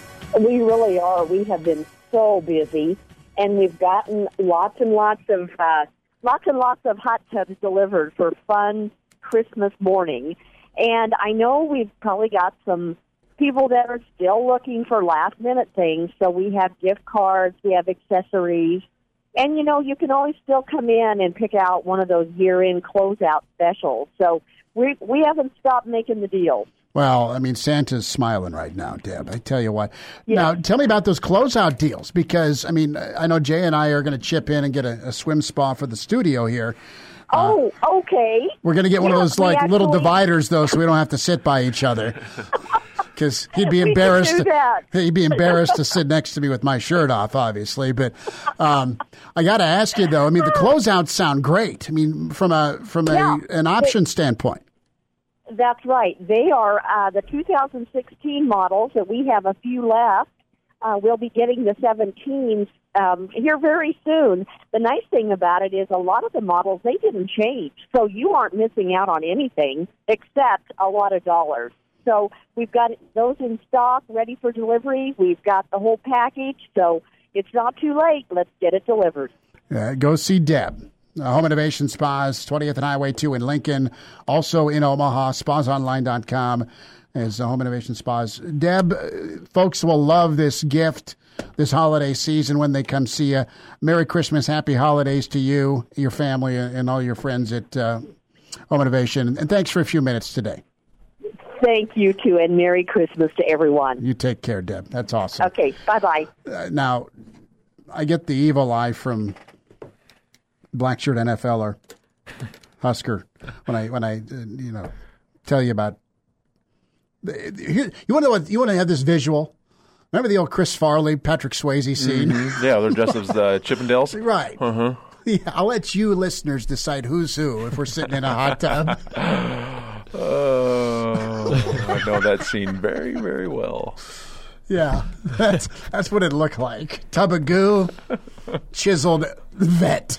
We really are. We have been so busy, and we've gotten lots and lots of uh, lots and lots of hot tubs delivered for fun Christmas morning. And I know we've probably got some people that are still looking for last-minute things, so we have gift cards, we have accessories, and, you know, you can always still come in and pick out one of those year-end closeout specials. So we we haven't stopped making the deals. Well, I mean, Santa's smiling right now, Deb. I tell you what. Now, tell me about those closeout deals, because, I mean, I know Jay and I are going to chip in and get a, a swim spa for the studio here. Oh, okay. We're going to get one of Yeah, those, we like, little actually- dividers, though, so we don't have to sit by each other. Because he'd be We could embarrassed. do that. He'd be embarrassed to sit next to me with my shirt off, obviously. But um, I got to ask you, though. I mean, the closeouts sound great. I mean, from a from a Yeah. an option standpoint. That's right. They are uh, the two thousand sixteen models that we have a few left. Uh, we'll be getting the seventeens um, here very soon. The nice thing about it is a lot of the models, they didn't change. So you aren't missing out on anything except a lot of dollars. So we've got those in stock, ready for delivery. We've got the whole package. So it's not too late. Let's get it delivered. Uh, go see Deb. Uh, Home Innovation Spas, twentieth and Highway two in Lincoln. Also in Omaha, spas online dot com is uh, Home Innovation Spas. Deb, uh, folks will love this gift this holiday season when they come see you. Merry Christmas, Happy Holidays to you, your family, and all your friends at uh, Home Innovation. And thanks for a few minutes today. Thank you, too, and Merry Christmas to everyone. You take care, Deb. That's awesome. Okay, bye-bye. Uh, now, I get the evil eye from Black Shirt N F L or Husker when I when I uh, you know tell you about. Here, you want to know what, you want to have this visual. Remember the old Chris Farley, Patrick Swayze scene? Mhm. Yeah, they're dressed as the Chippendales. Right. Uh huh. Yeah, I'll let you listeners decide who's who if we're sitting in a hot tub. Oh, I know that scene very, very well. Yeah, that's that's what it looked like. Tub of goo, chiseled vet.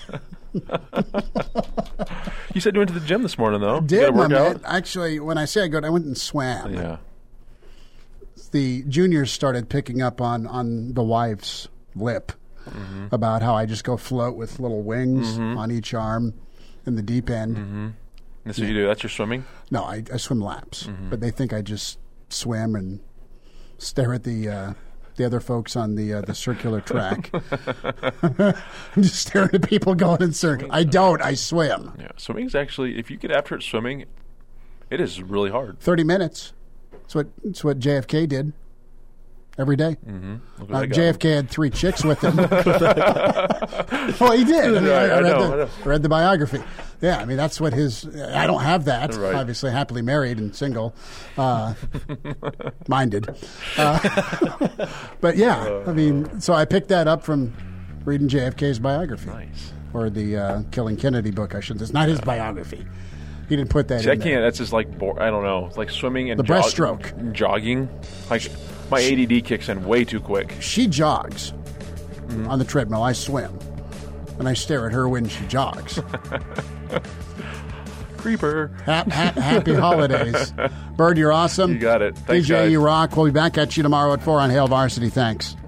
You said you went to the gym this morning, though. You Did gotta my work man? out? Actually, when I say I go, I went and swam. Yeah. The juniors started picking up on on the wife's lip Mm-hmm. about how I just go float with little wings Mhm. on each arm in the deep end. Mm-hmm. That's what you do. That's your swimming? No, I, I swim laps, Mhm. but they think I just swim and stare at the uh, the other folks on the uh, the circular track. I'm just staring at people going in circles. I don't. I swim. Yeah, swimming is actually, if you get after it swimming, it is really hard. Thirty minutes. That's what. That's what J F K did. Every day. Mm-hmm. Uh, J F K had three chicks with him. Well, he did. I, mean, I, I, read I know, the, I know. read the biography. Yeah, I mean, that's what his... I don't have that. Right. Obviously, happily married and single. Uh, minded. Uh, but yeah, I mean, so I picked that up from reading J F K's biography. Nice. Or the uh, Killing Kennedy book, I should. It's not his biography. He didn't put that See, in I there. can't. That's just like, bo- I don't know. It's like swimming and The jog- breaststroke. jogging. Like, my A D D kicks in way too quick. She jogs on the treadmill. I swim. And I stare at her when she jogs. Creeper. Ha- ha- happy holidays. Bird, you're awesome. You got it. Thanks, D J, guys. you rock. We'll be back at you tomorrow at four on Hail Varsity. Thanks.